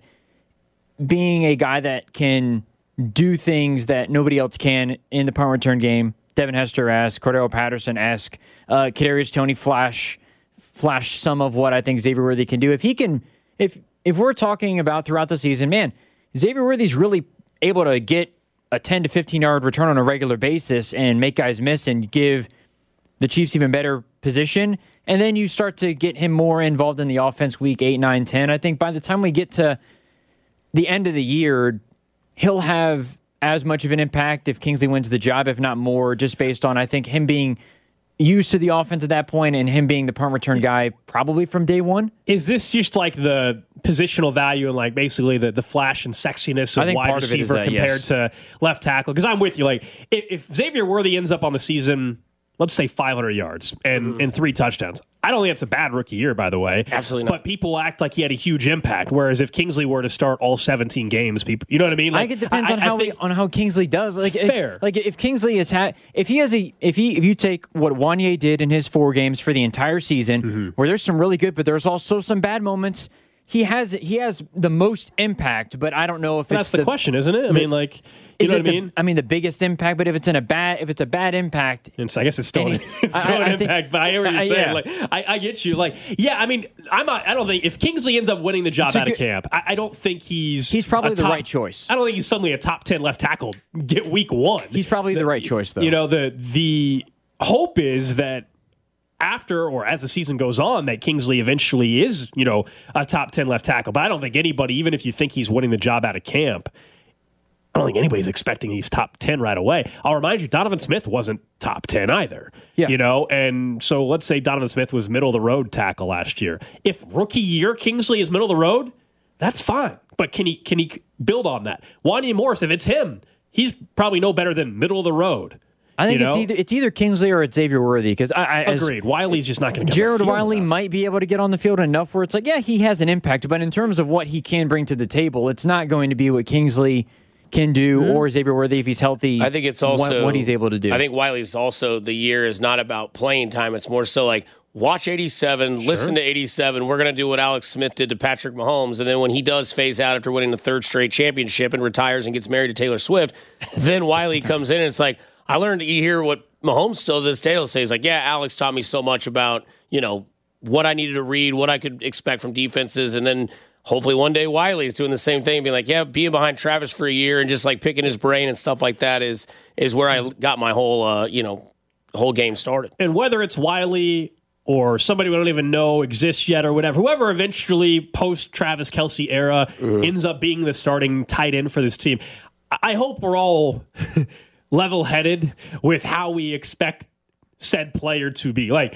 being a guy that can do things that nobody else can in the punt return game. Devin Hester-esque, Cordero Patterson-esque, uh, Kadarius Toney flash, flash some of what I think Xavier Worthy can do. If he can, if if we're talking about throughout the season, man, Xavier Worthy's really able to get a ten to fifteen yard return on a regular basis and make guys miss and give the Chiefs even better position. And then you start to get him more involved in the offense week eight, nine, ten. I think by the time we get to the end of the year, he'll have as much of an impact if Kingsley wins the job, if not more, just based on, I think, him being used to the offense at that point and him being the punt return guy probably from day one. Is this just like the positional value and like basically the, the flash and sexiness I of think wide part of it is receiver that, compared yes. to left tackle? Because I'm with you. Like if, if Xavier Worthy ends up on the season, let's say five hundred yards and, Mm-hmm. and three touchdowns, I don't think it's a bad rookie year, by the way. Absolutely not. But people act like he had a huge impact. Whereas if Kingsley were to start all seventeen games, people, you know what I mean? I Like, think it depends I, on I how think, he, on how Kingsley does. Like if- Fair. like if Kingsley is ha- if he has a if he if you take what Wanye did in his four games for the entire season, Mm-hmm. where there's some really good, but there's also some bad moments. He has he has the most impact, but I don't know if that's it's the, question, isn't it? I mean, like, you is know it what I the- mean? I mean the biggest impact, but if it's in a bad if it's a bad impact, It's, I guess it's still, And an, he- it's still I- an I think- impact, but I hear what you're I- saying. yeah. Like, I, I get you. Like, yeah, I mean, I'm not, I don't think if Kingsley ends up winning the job It's a out of good- camp, I, I don't think he's He's probably a the top- right choice. I don't think he's suddenly a top ten left tackle get week one. he's probably the, right choice though. You know, the the hope is that after or as the season goes on, that Kingsley eventually is, you know, a top ten left tackle. But I don't think anybody, even if you think he's winning the job out of camp, I don't think anybody's expecting he's top ten right away. I'll remind you, Donovan Smith wasn't top ten either. Yeah. You know, and so let's say Donovan Smith was middle of the road tackle last year. If rookie year Kingsley is middle of the road, that's fine. But can he can he build on that? Wanya Morris, if it's him, he's probably no better than middle of the road. I think you it's know? either it's either Kingsley or it's Xavier Worthy because I, I as- Agreed. Wiley's just not going to get Jared on the field Wiley enough. might be able to get on the field enough where it's like, yeah, he has an impact, but in terms of what he can bring to the table, it's not going to be what Kingsley can do Mm-hmm. or Xavier Worthy if he's healthy. I think it's what- also what, he's able to do. I think Wiley's also the year is not about playing time. It's more so like watch eighty-seven, listen to eighty-seven. We're going to do what Alex Smith did to Patrick Mahomes, and then when he does phase out after winning the third straight championship and retires and gets married to Taylor Swift, then Wiley comes in and it's like I learned to hear what Mahomes still to this day will say. He's like, yeah, Alex taught me so much about you know what I needed to read, what I could expect from defenses, and then. Hopefully one day Wiley's doing the same thing, being like, yeah, being behind Travis for a year and just like picking his brain and stuff like that is is where I got my whole uh, you know whole game started. And whether it's Wiley or somebody we don't even know exists yet or whatever, whoever eventually post Travis Kelce era Mm-hmm. ends up being the starting tight end for this team, I hope we're all level headed with how we expect said player to be. Like,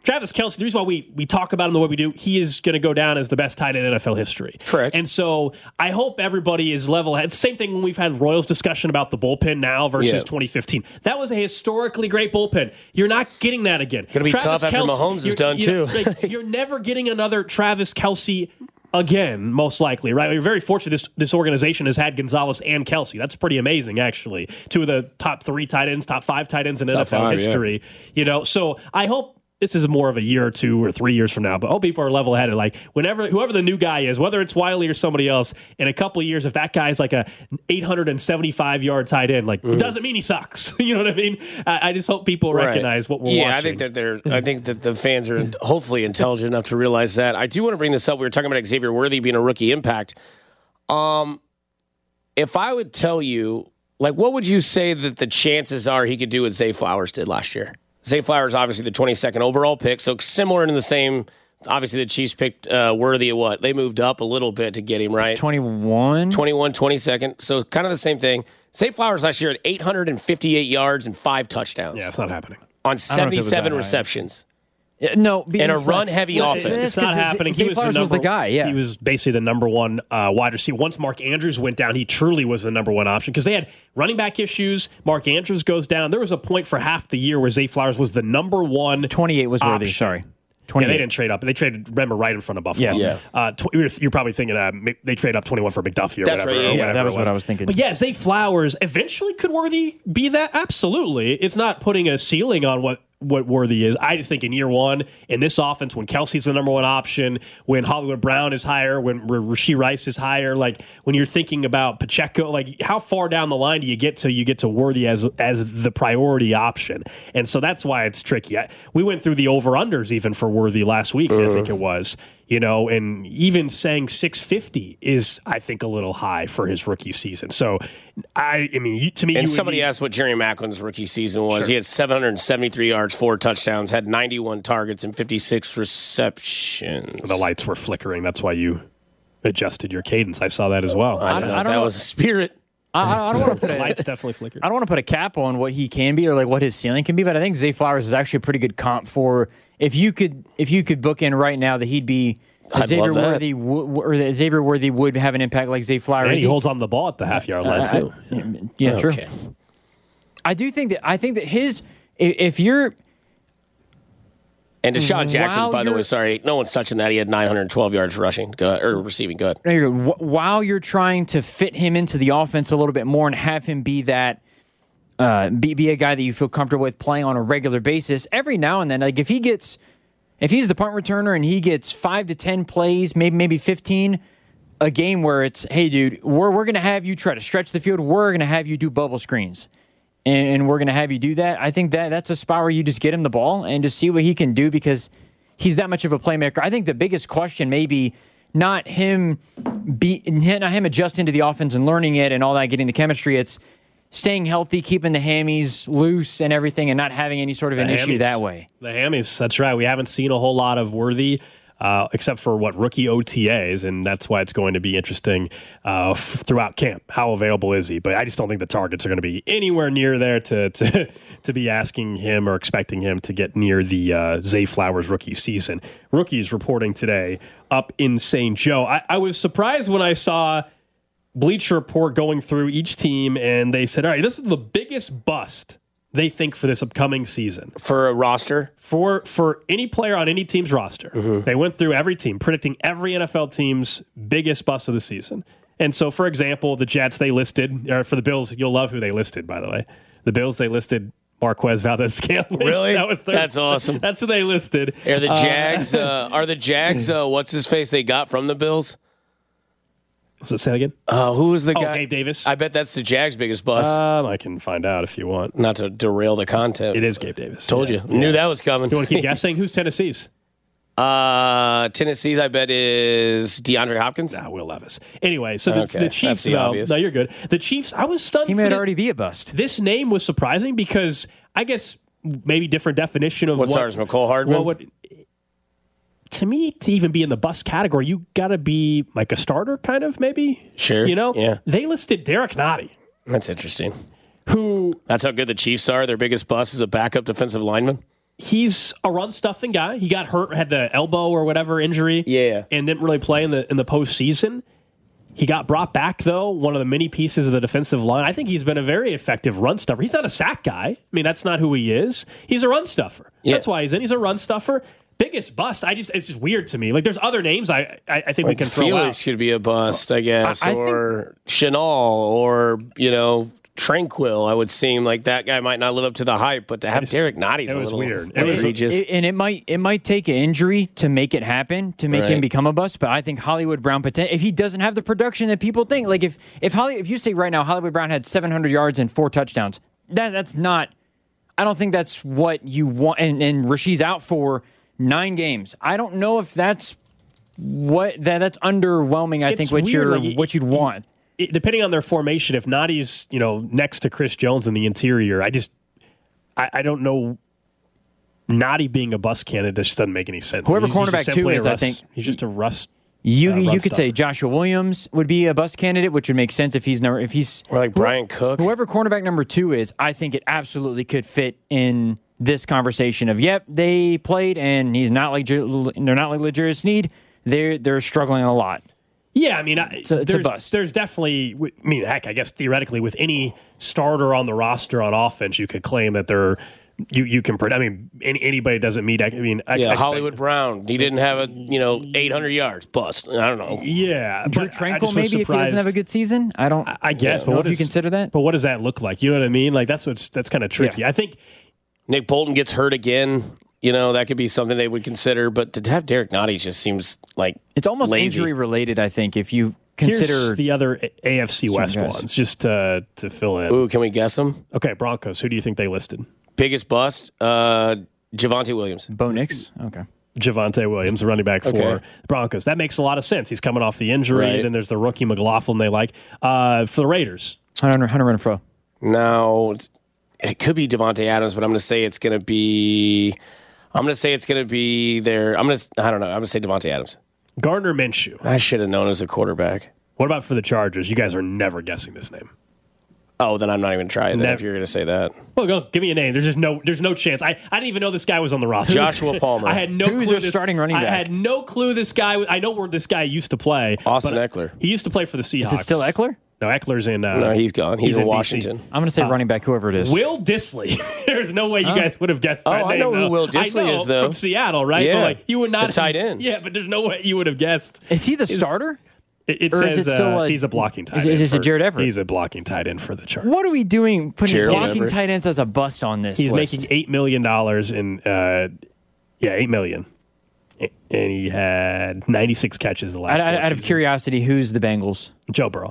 Travis Kelce, the reason why we, we talk about him the way we do, he is going to go down as the best tight end in N F L history. Correct. And so I hope everybody is level headed. Same thing when we've had Royals discussion about the bullpen now versus Yeah. twenty fifteen. That was a historically great bullpen. You're not getting that again. Gonna be Travis tough after Kelce, Mahomes is you're- done, you're- too. like, you're never getting another Travis Kelce again, most likely, right? You're very fortunate this, this organization has had Gonzalez and Kelce. That's pretty amazing, actually. Two of the top three tight ends, top five tight ends in Top N F L five, history. You know, so I hope this is more of a year or two or three years from now, but I hope people are level headed. Like whenever, whoever the new guy is, whether it's Wiley or somebody else, in a couple of years, if that guy's like a eight hundred seventy-five yard tight end, like Mm. it doesn't mean he sucks. You know what I mean? I, I just hope people Right. recognize what we're yeah, watching. I think that they're. I think that the fans are hopefully intelligent enough to realize that. I do want to bring this up. We were talking about Xavier Worthy being a rookie impact. Um, if I would tell you, like, what would you say that the chances are he could do what Zay Flowers did last year? Zay Flowers, obviously the twenty-second overall pick, so similar in the same. Obviously, the Chiefs picked uh, Worthy at what? They moved up a little bit to get him, right? twenty-one? twenty-one, twenty-second. So kind of the same thing. Zay Flowers last year had eight hundred fifty-eight yards and five touchdowns. Yeah, it's not happening. On if it was seventy-seven that high. receptions. Yeah, no, In a run-heavy Well, offense. It's not happening. Zay He was the Flowers number was the guy, yeah. He was basically the number one uh, wide receiver. Once Mark Andrews went down, he truly was the number one option because they had running back issues. Mark Andrews goes down. There was a point for half the year where Zay Flowers was the number one. twenty-eight was Worthy, option. sorry. Yeah, twenty-eight. they didn't trade up. They traded, remember, right in front of Buffalo. Yeah. Yeah. Uh, tw- you're, you're probably thinking uh, they trade up twenty-one for McDuffie or That's whatever. right, yeah, or yeah, whatever that was it what I was thinking. But yeah, Zay Flowers eventually could Worthy be that? Absolutely. It's not putting a ceiling on what what Worthy is. I just think in year one, in this offense, when Kelsey's the number one option, when Hollywood Brown is higher, when Rashee Rice is higher, like when you're thinking about Pacheco, like how far down the line do you get till you get to Worthy as as the priority option? And so that's why it's tricky. I, we went through the over-unders even for Worthy last week, uh. I think it was. You know, and even saying six fifty is, I think, a little high for his rookie season. So, I, I mean, you, to me, And you somebody would need, asked what Jerry Macklin's rookie season was. Sure. He had seven hundred seventy-three yards, four touchdowns, had ninety-one targets, and fifty-six receptions. the lights were flickering. That's why you adjusted your cadence. I saw that as well. I don't know I if don't that know. was a spirit. I, I don't want to put The a, lights definitely flickered. I don't want to put a cap on what he can be or like what his ceiling can be, but I think Zay Flowers is actually a pretty good comp for if you could if you could book in right now that he'd be that I'd Xavier love that. Worthy w- or that Xavier Worthy would have an impact like Zay Flowers. And he holds on to the ball at the half yard line Uh, too. I- yeah, true. Okay. I do think that I think that his if, if you're And Deshaun Jackson, While by the you're- way, sorry, no one's touching that. He had nine hundred twelve yards rushing go, or receiving. Good. No, you're good. Wh- While you're trying to fit him into the offense a little bit more and have him be that, uh, be, be a guy that you feel comfortable with playing on a regular basis, every now and then, like if he gets, if he's the punt returner and he gets five to ten plays, maybe maybe fifteen, a game where it's, hey, dude, we're we're gonna have you try to stretch the field, we're gonna have you do bubble screens, and, and we're gonna have you do that. I think that that's a spot where you just get him the ball and just see what he can do because he's that much of a playmaker. I think the biggest question may be not him be not him adjusting to the offense and learning it and all that, getting the chemistry. It's staying healthy, keeping the hammies loose and everything, and not having any sort of an The issue hammies. that way. The hammies, that's right. We haven't seen a whole lot of Worthy, uh, except for what rookie O T As, and that's why it's going to be interesting uh, f- throughout camp. How available is he? But I just don't think the targets are going to be anywhere near there to to, to be asking him or expecting him to get near the uh, Zay Flowers rookie season. Rookies reporting today up in Saint Joe. I, I was surprised when I saw Bleacher Report going through each team, and they said, all right, this is the biggest bust they think for this upcoming season. For a roster? For for any player on any team's roster. Mm-hmm. They went through every team, predicting every N F L team's biggest bust of the season. And so, for example, the Jets, they listed, or for the Bills, you'll love who they listed, by the way. The Bills, they listed Marquez Valdez-Scantling. Really? That was their, That's awesome. That's who they listed. Are the Uh, Jags, uh, are the Jags, uh, what's his face they got from the Bills? So say that again? Uh, who was the Oh, guy? Gabe Davis. I bet that's the Jags' biggest bust. Um, I can find out if you want. Not to derail the content. It is Gabe Davis. Told Yeah. you. Knew that was coming. You want to keep guessing? Who's Tennessee's? Uh, Tennessee's, I bet, is DeAndre Hopkins. Nah, Will Levis. Anyway, so the, Okay, the that's Chiefs, the though, obvious. no, you're good. The Chiefs, I was stunned. He for might the- already be a bust. This name was surprising because I guess maybe different definition of What's what, ours, McCole Hardman? What would, to me, to even be in the bust category, you got to be like a starter, kind of, maybe. Sure. You know? Yeah. They listed Derek Nottie, That's interesting. who That's how good the Chiefs are. Their biggest bust is a backup defensive lineman. he's a run-stuffing guy. He got hurt, had the elbow or whatever injury, yeah, and didn't really play in the in the postseason. He got brought back, though, one of the many pieces of the defensive line. I think he's been a very effective run stuffer. He's not a sack guy. I mean, that's not who he is. He's a run stuffer. Yeah. That's why he's in. He's a run stuffer. Biggest bust. I just it's just weird to me. Like, there's other names I I, I think like we can throw Felix out. Could be a bust, I guess, I, I or Chenal, or you know. Tranquil, I would seem like that guy might not live up to the hype, but to have just, Derek Notty's a little weird. It was egregious. It, and it might it might take an injury to make it happen, to make right. him become a bust. But I think Hollywood Brown, if he doesn't have the production that people think, like if if Holly, if you say right now Hollywood Brown had seven hundred yards and four touchdowns, that that's not. I don't think that's what you want. And, and Rasheed's out for nine games. I don't know if that's what that that's underwhelming. I it's think what weird, you're like, what you'd want. It, depending on their formation, if Notty's, you know, next to Chris Jones in the interior, I just, I, I don't know. Notty being a bust candidate just doesn't make any sense. Whoever he's, cornerback he's two is, Russ, I think he's just a Russ. You uh, you run could stuffer. say Joshua Williams would be a bust candidate, which would make sense if he's never if he's or like Brian Cook. Whoever cornerback number two is, I think it absolutely could fit in this conversation of yep they played and he's not like they're not like L'Jarius Sneed. They're they're struggling a lot. Yeah, I mean, it's a, it's there's, a bust. There's definitely, I mean, heck, I guess theoretically, with any starter on the roster on offense, you could claim that they're, you you can, I mean, any, anybody doesn't meet, I mean, I, yeah, I Hollywood Brown, he didn't have a, you know, eight hundred yards, bust. I don't know. Yeah. Drew Tranquil, maybe, if he doesn't have a good season. I don't, I, I guess, yeah, but know what if is, you consider that? But what does that look like? You know what I mean? Like, that's what's, that's kind of tricky. Yeah. I think Nick Bolton gets hurt again. You know, that could be something they would consider, but to have Derek Notty just seems like it's almost lazy. Injury related, I think, if you consider Here's the other A F C West guys. ones, just uh, to fill in. Ooh, can we guess them? Okay, Broncos. Who do you think they listed? Biggest bust, uh, Javonte Williams. Bo Nix? Okay. Javonte Williams, running back for Okay. the Broncos. That makes a lot of sense. He's coming off the injury, Right. and then there's the rookie McLaughlin they like. Uh, for the Raiders. Hunter, Hunter Renfrow. No, it could be Devontae Adams, but I'm going to say it's going to be... I'm going to say it's going to be their... I'm going to... I don't know. I'm going to say Devontae Adams. Gardner Minshew. I should have known as a quarterback. What about for the Chargers? You guys are never guessing this name. Oh, then I'm not even trying that Never. if you're going to say that. Well, go give me a name. There's just no. There's no chance. I, I didn't even know this guy was on the roster. Joshua Palmer. I had no Who's clue. their This, starting running I back? had no clue this guy. I know where this guy used to play. Austin but Eckler. He used to play for the Seahawks. Is it still Eckler? No, Eckler's in. Uh, No, he's gone. He's, in, in D C. Washington. I'm going to say Uh, running back, whoever it is. Will Disley. There's no way you Oh. guys would have guessed Oh, that I name. know who though. Will Disley I know, is, though. from Seattle, right? Yeah. But like you would not The tight end. Yeah, but there's no way you would have guessed. Is he the Is- starter? It, it Or says is it still uh, a- he's a blocking tight is- end. is it for- Jared Everett? He's a blocking tight end for the Chargers. What are we doing putting Gerald blocking Everett. tight ends as a bust on this He's list? making eight million dollars in, uh, yeah, eight million, and he had ninety-six catches the last. Out, four out of seasons. curiosity, who's the Bengals? Joe Burrow.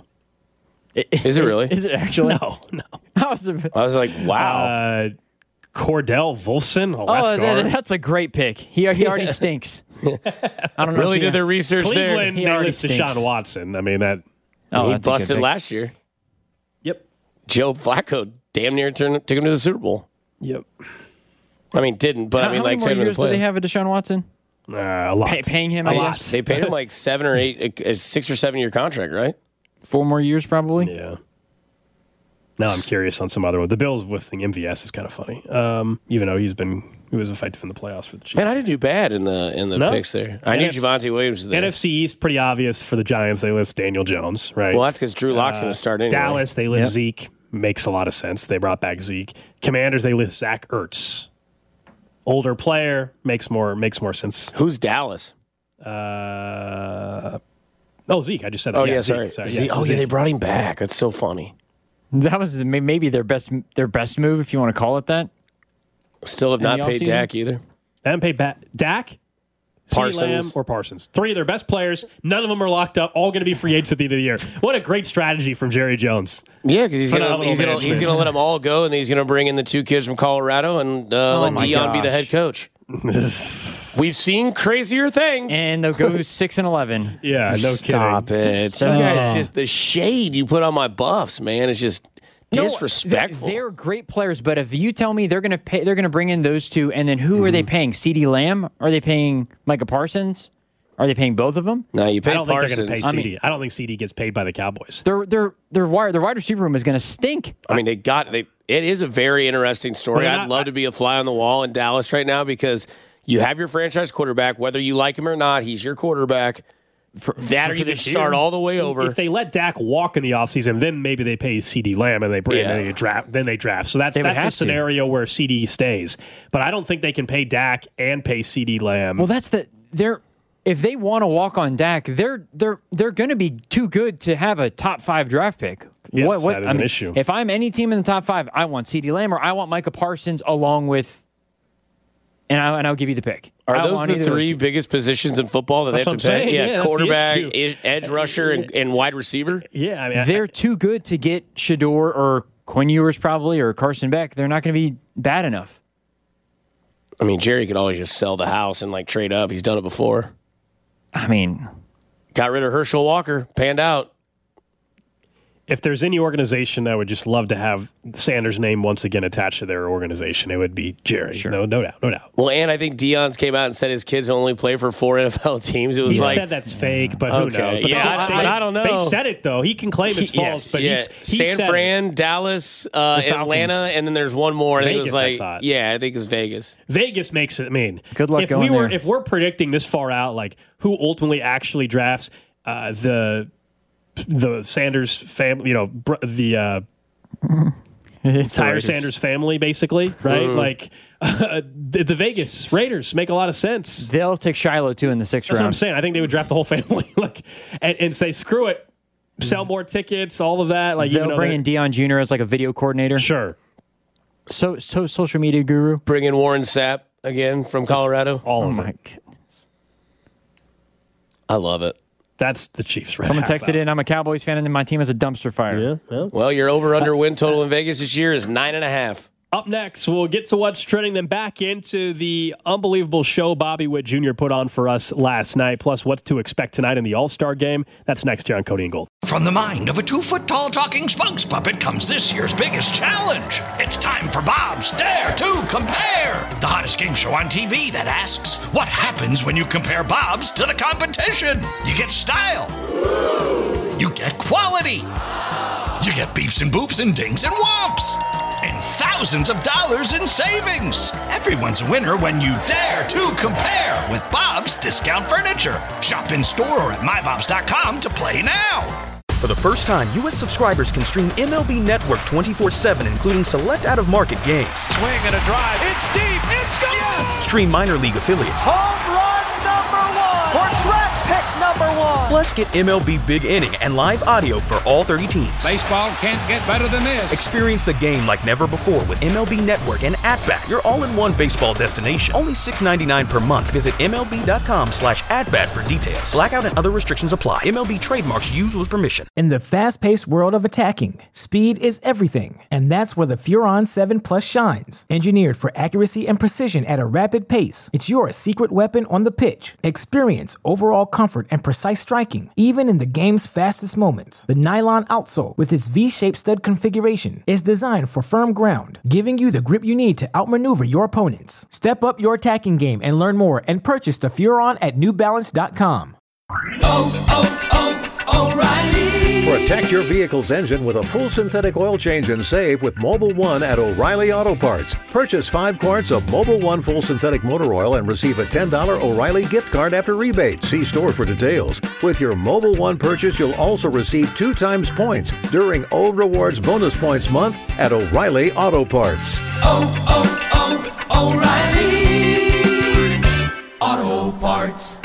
Is it really? Is it actually? No, no. I was a- I was like, wow. Uh, Cordell Volson, a oh, left guard. that, that's a great pick. He he already stinks. I don't know. Really if he, did their research there. Cleveland, He they already list stinks. Deshaun Watson. I mean that. Oh, he that's a good busted pick. last year. Yep. Joe Flacco damn near turned, took him to the Super Bowl. Yep. I mean, didn't, but How, I mean, how like, many more took him to years the do they playoffs. have a Deshaun Watson? Uh, a lot. Pay, paying him A I lot. guess? They paid him like seven or eight, a, a six or seven year contract, right? Four more years, probably. Yeah. Now I'm curious on some other one. The Bills listing M V S is kind of funny, um, even though he's been he was effective in the playoffs for the Chiefs. Man, I didn't do bad in the in the No. picks there. I knew N F C Javonte Williams was there. N F C East, pretty obvious for the Giants. They list Daniel Jones, right? Well, that's because Drew Lock's going to start anyway. Dallas, they list Yep. Zeke. Makes a lot of sense. They brought back Zeke. Commanders, they list Zach Ertz. Older player, makes more makes more sense. Who's Dallas? Uh, oh, Zeke. I just said that. Oh, yeah, Zeke. sorry. yeah, Zeke- oh, yeah, Zeke. they brought him back. That's so funny. That was may- maybe their best their best move, if you want to call it that. Still have In the not paid offseason? Dak either. They haven't paid back. Dak, Parsons. CeeDee Lamb, or Parsons. Three of their best players. None of them are locked up. All going to be free agents at the end of the year. What a great strategy from Jerry Jones. Yeah, because he's going Phenomenal to he's going to management. he's going to let them all go, and then he's going to bring in the two kids from Colorado and uh, Oh let my Dion be the gosh. head coach. We've seen crazier things. And they'll go six and eleven. Yeah, no Stop kidding. it. So- You guys, just the shade you put on my buffs, man, is just No, disrespectful. They're, they're great players, but if you tell me they're going to pay, they're going to bring in those two, and then who are they paying? CeeDee Lamb? Are they paying Micah Parsons? Are they paying both of them? No, you pay I don't Parsons. think they're going to pay I C D. mean- I don't think C D gets paid by the Cowboys. Their their their wide their wide receiver room is going to stink. I mean, they got they. It is a very interesting story. Well, I'd not- love to be a fly on the wall in Dallas right now because you have your franchise quarterback, whether you like him or not. He's your quarterback. For that, or you can start all the way over. If they let Dak walk in the offseason, then maybe they pay C D Lamb and they bring Yeah. and they draft. Then they draft. So that's They would that's a have to. scenario where C D stays. But I don't think they can pay Dak and pay C D Lamb. Well, that's the they're if they want to walk on Dak, they're they're they're going to be too good to have a top five draft pick. Yes, what, what, that is I an mean, issue. If I'm any team in the top five, I want C D Lamb or I want Micah Parsons along with, and I and I'll give you the pick. Are I those want the either of those three two. biggest positions in football that That's they have what to I'm pay? saying. Yeah, Yeah, that's the quarterback, issue. e- edge rusher, and, and wide receiver. yeah, I mean, They're too good to get Shador or Quinn Ewers probably or Carson Beck. They're not going to be bad enough. I mean, Jerry could always just sell the house and like trade up. He's done it before. I mean, Got rid of Herschel Walker, panned out. if there's any organization that would just love to have Sanders' name once again attached to their organization, it would be Jerry. Sure. No, no doubt, no doubt. Well, and I think Deion's came out and said his kids only play for four N F L teams. It was He like said that's fake, but who Okay, knows? But yeah, they- I- they- I don't know. They said it though. He can claim it's He- false, yes, but yeah. he's he San said Fran, it. Dallas, uh, The Falcons. Atlanta, and then there's one more. I think it was Vegas, I like, thought. yeah, I think it's Vegas. Vegas makes it. I mean, Good luck if going we were there. if we're predicting this far out, like who ultimately actually drafts uh, the the Sanders family, you know, br- the uh, it's the Tyre Raiders. Sanders family, basically, right? Mm. Like uh, the, the Vegas Raiders make a lot of sense. They'll take Shiloh too in the sixth That's what I'm round. saying. I think they would draft the whole family, like, and, and say screw it, sell more tickets, all of that. Like, even They'll though bring they're- in Deion Junior as like a video coordinator. Sure. So so social media guru. Bring in Warren Sapp again from Colorado. All Oh of my it. goodness. I love it. That's the Chiefs. Right? Someone Half texted out. in, I'm a Cowboys fan and then my team is a dumpster fire. Yeah. yeah. Well, your over-under win total in Vegas this year is nine and a half. Up next, we'll get to what's trending, then back into the unbelievable show Bobby Witt Junior put on for us last night, plus what to expect tonight in the All-Star game. That's next here on Cody and Gold. From the mind of a two-foot-tall talking spokes puppet comes this year's biggest challenge. It's time for Bob's Dare to Compare, the hottest game show on T V that asks, what happens when you compare Bob's to the competition? You get style. You get quality. You get beeps and boops and dings and whomps. And thousands of dollars in savings. Everyone's a winner when you dare to compare with Bob's Discount Furniture. Shop in store or at my bobs dot com to play now. For the first time, U S subscribers can stream M L B Network twenty-four seven, including select out-of-market games. Swing and a drive. It's deep. It's gone. Yes. Stream minor league affiliates. Home run number one. Or draft pick number one. Plus, get M L B Big Inning and live audio for all thirty teams. Baseball can't get better than this. Experience the game like never before with M L B Network and At-Bat, your all-in-one baseball destination. Only six ninety-nine per month. Visit M L B dot com slash at-bat for details. Blackout and other restrictions apply. M L B trademarks used with permission. In the fast-paced world of attacking, speed is everything, and that's where the Furon seven Plus shines. Engineered for accuracy and precision at a rapid pace, it's your secret weapon on the pitch. Experience overall comfort and precise striking, even in the game's fastest moments. The nylon outsole, with its V-shaped stud configuration, is designed for firm ground, giving you the grip you need to outmaneuver your opponents. Step up your attacking game and learn more and purchase the Furon at new balance dot com. Oh, oh, oh, O'Reilly. Protect your vehicle's engine with a full synthetic oil change and save with Mobil one at O'Reilly Auto Parts. Purchase five quarts of Mobil one full synthetic motor oil and receive a ten dollars O'Reilly gift card after rebate. See store for details. With your Mobil one purchase, you'll also receive two times points during O Rewards Bonus Points Month at O'Reilly Auto Parts. Oh, oh, oh, O'Reilly Auto Parts.